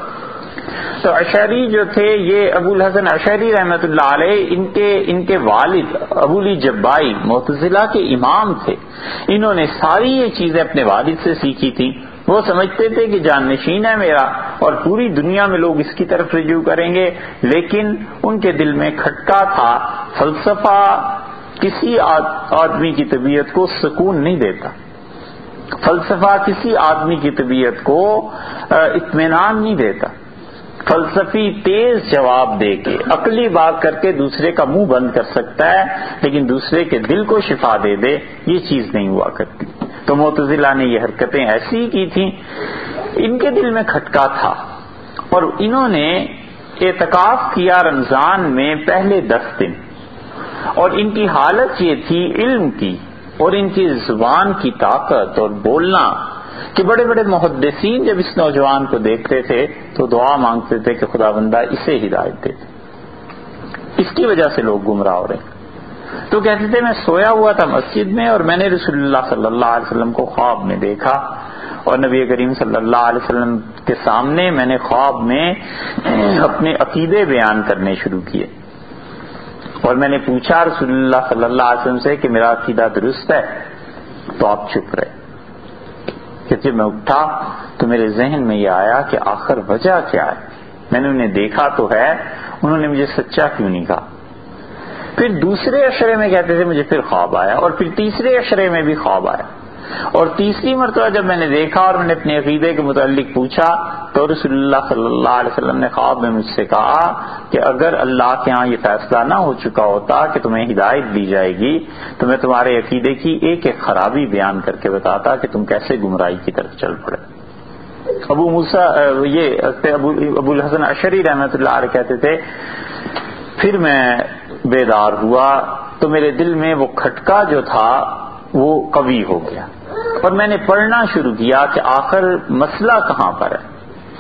تو اشعری جو تھے یہ ابو الحسن اشعری رحمۃ اللہ علیہ ان کے ان کے والد ابو علی جبائی معتزلہ کے امام تھے. انہوں نے ساری یہ چیزیں اپنے والد سے سیکھی تھی. وہ سمجھتے تھے کہ جانشین ہے میرا اور پوری دنیا میں لوگ اس کی طرف رجوع کریں گے، لیکن ان کے دل میں کھٹکا تھا. فلسفہ کسی آدمی کی طبیعت کو سکون نہیں دیتا، فلسفہ کسی آدمی کی طبیعت کو اطمینان نہیں دیتا. فلسفی تیز جواب دے کے عقلی بات کر کے دوسرے کا منہ بند کر سکتا ہے، لیکن دوسرے کے دل کو شفا دے دے یہ چیز نہیں ہوا کرتی. تو معتزلہ نے یہ حرکتیں ایسی کی تھیں. ان کے دل میں کھٹکا تھا اور انہوں نے اعتکاف کیا رمضان میں پہلے دس دن، اور ان کی حالت یہ تھی علم کی اور ان کی زبان کی طاقت اور بولنا کہ بڑے بڑے محدثین جب اس نوجوان کو دیکھتے تھے تو دعا مانگتے تھے کہ خدا بندہ اسے ہدایت دے. اس کی وجہ سے لوگ گمراہ ہو رہے ہیں. تو کہتے تھے میں سویا ہوا تھا مسجد میں اور میں نے رسول اللہ صلی اللہ علیہ وسلم کو خواب میں دیکھا، اور نبی کریم صلی اللہ علیہ وسلم کے سامنے میں نے خواب میں اپنے عقیدے بیان کرنے شروع کیے، اور میں نے پوچھا رسول اللہ صلی اللہ علیہ وسلم سے کہ میرا عقیدہ درست ہے؟ تو آپ چپ رہے. کہ جب میں اٹھا تو میرے ذہن میں یہ آیا کہ آخر وجہ کیا ہے. میں نے انہیں دیکھا تو ہے، انہوں نے مجھے سچا کیوں نہیں کہا. پھر دوسرے عشرے میں کہتے تھے مجھے پھر خواب آیا، اور پھر تیسرے عشرے میں بھی خواب آیا، اور تیسری مرتبہ جب میں نے دیکھا اور میں نے اپنے عقیدے کے متعلق پوچھا تو رسول اللہ صلی اللہ علیہ وسلم نے خواب میں مجھ سے کہا کہ اگر اللہ کے ہاں یہ فیصلہ نہ ہو چکا ہوتا کہ تمہیں ہدایت دی جائے گی تو میں تمہارے عقیدے کی ایک ایک خرابی بیان کر کے بتاتا کہ تم کیسے گمراہی کی طرف چل پڑے. ابو موسیٰ یہ ابو الحسن اشعری رحمۃ اللہ علیہ کہتے تھے پھر میں بیدار ہوا تو میرے دل میں وہ کھٹکا جو تھا وہ قوی ہو گیا، اور میں نے پڑھنا شروع کیا کہ آخر مسئلہ کہاں پر ہے.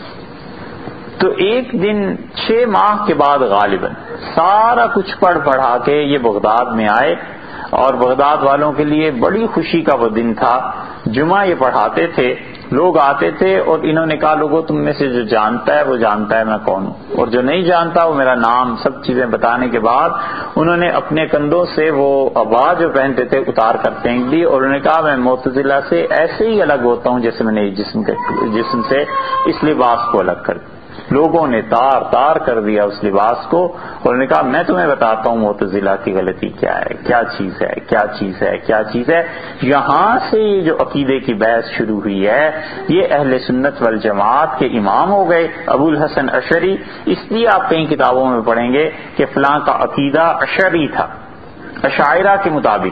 تو ایک دن چھ ماہ کے بعد غالباً سارا کچھ پڑھ پڑھا کے یہ بغداد میں آئے، اور بغداد والوں کے لیے بڑی خوشی کا وہ دن تھا. جمعہ یہ پڑھاتے تھے، لوگ آتے تھے اور انہوں نے کہا لوگوں تم میں سے جو جانتا ہے وہ جانتا ہے میں کون ہوں، اور جو نہیں جانتا وہ میرا نام سب چیزیں بتانے کے بعد انہوں نے اپنے کندھوں سے وہ عبا جو پہنتے تھے اتار کر پھینک دی، اور انہوں نے کہا میں معتزلہ سے ایسے ہی الگ ہوتا ہوں جیسے میں نے جسم کے جسم سے اس لباس کو الگ کر دیا. لوگوں نے تار تار کر دیا اس لباس کو، اور انہوں نے کہا میں تمہیں بتاتا ہوں معتزلہ کی غلطی کیا ہے، کیا چیز ہے کیا چیز ہے کیا چیز ہے. یہاں سے یہ جو عقیدے کی بحث شروع ہوئی ہے یہ اہل سنت والجماعت کے امام ہو گئے ابو الحسن اشعری. اس لیے آپ کئی کتابوں میں پڑھیں گے کہ فلاں کا عقیدہ اشعری تھا، اشاعرہ کے مطابق.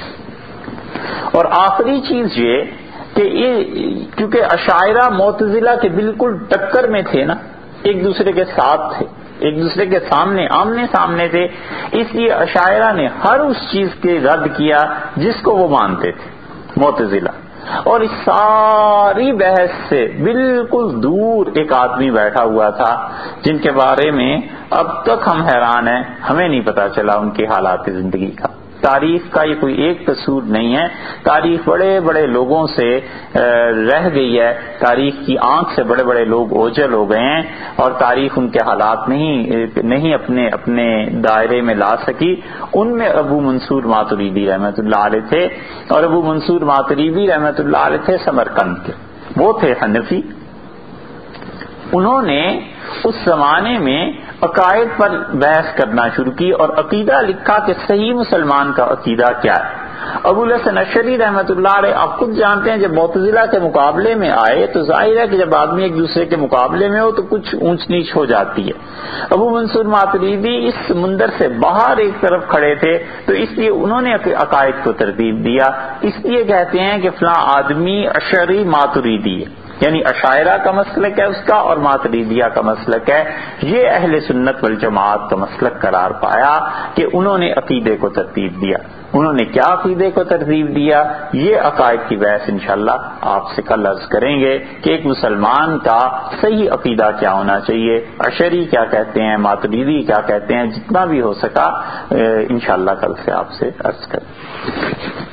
اور آخری چیز یہ کہ یہ کیونکہ اشاعرہ معتزلہ کے بالکل ٹکر میں تھے نا، ایک دوسرے کے ساتھ تھے، ایک دوسرے کے سامنے آمنے سامنے تھے، اس لیے اشاعرہ نے ہر اس چیز کے رد کیا جس کو وہ مانتے تھے معتزلہ. اور اس ساری بحث سے بالکل دور ایک آدمی بیٹھا ہوا تھا جن کے بارے میں اب تک ہم حیران ہیں، ہمیں نہیں پتا چلا ان کے حالات زندگی کا. تاریخ کا یہ کوئی ایک قصور نہیں ہے، تاریخ بڑے بڑے لوگوں سے رہ گئی ہے، تاریخ کی آنکھ سے بڑے بڑے لوگ اوجھل ہو گئے ہیں، اور تاریخ ان کے حالات نہیں نہیں اپنے اپنے دائرے میں لا سکی. ان میں ابو منصور ماتریدی رحمۃ اللہ علیہ تھے، اور ابو منصور ماتریدی رحمۃ اللہ علیہ تھے سمرقند کے، وہ تھے حنفی. انہوں نے اس زمانے میں عقائد پر بحث کرنا شروع کی اور عقیدہ لکھا کہ صحیح مسلمان کا عقیدہ کیا ہے. ابو الحسن اشعری رحمۃ اللہ علیہ آپ خود جانتے ہیں جب معتزلہ کے مقابلے میں آئے تو ظاہر ہے کہ جب آدمی ایک دوسرے کے مقابلے میں ہو تو کچھ اونچ نیچ ہو جاتی ہے. ابو منصور ماتریدی اس سمندر سے باہر ایک طرف کھڑے تھے تو اس لیے انہوں نے عقائد کو ترتیب دیا. اس لیے کہتے ہیں کہ فلاں آدمی اشعری ماتریدی ہے. یعنی اشاعرہ کا مسلک ہے اس کا اور ماتریدیہ کا مسلک ہے. یہ اہل سنت والجماعت کا مسلک قرار پایا کہ انہوں نے عقیدے کو ترتیب دیا. انہوں نے کیا عقیدے کو ترتیب دیا؟ یہ عقائد کی بحث انشاءاللہ آپ سے کل عرض کریں گے کہ ایک مسلمان کا صحیح عقیدہ کیا ہونا چاہیے، اشعری کیا کہتے ہیں، ماتریدی کیا کہتے ہیں، جتنا بھی ہو سکا انشاءاللہ کل سے آپ سے عرض کریں.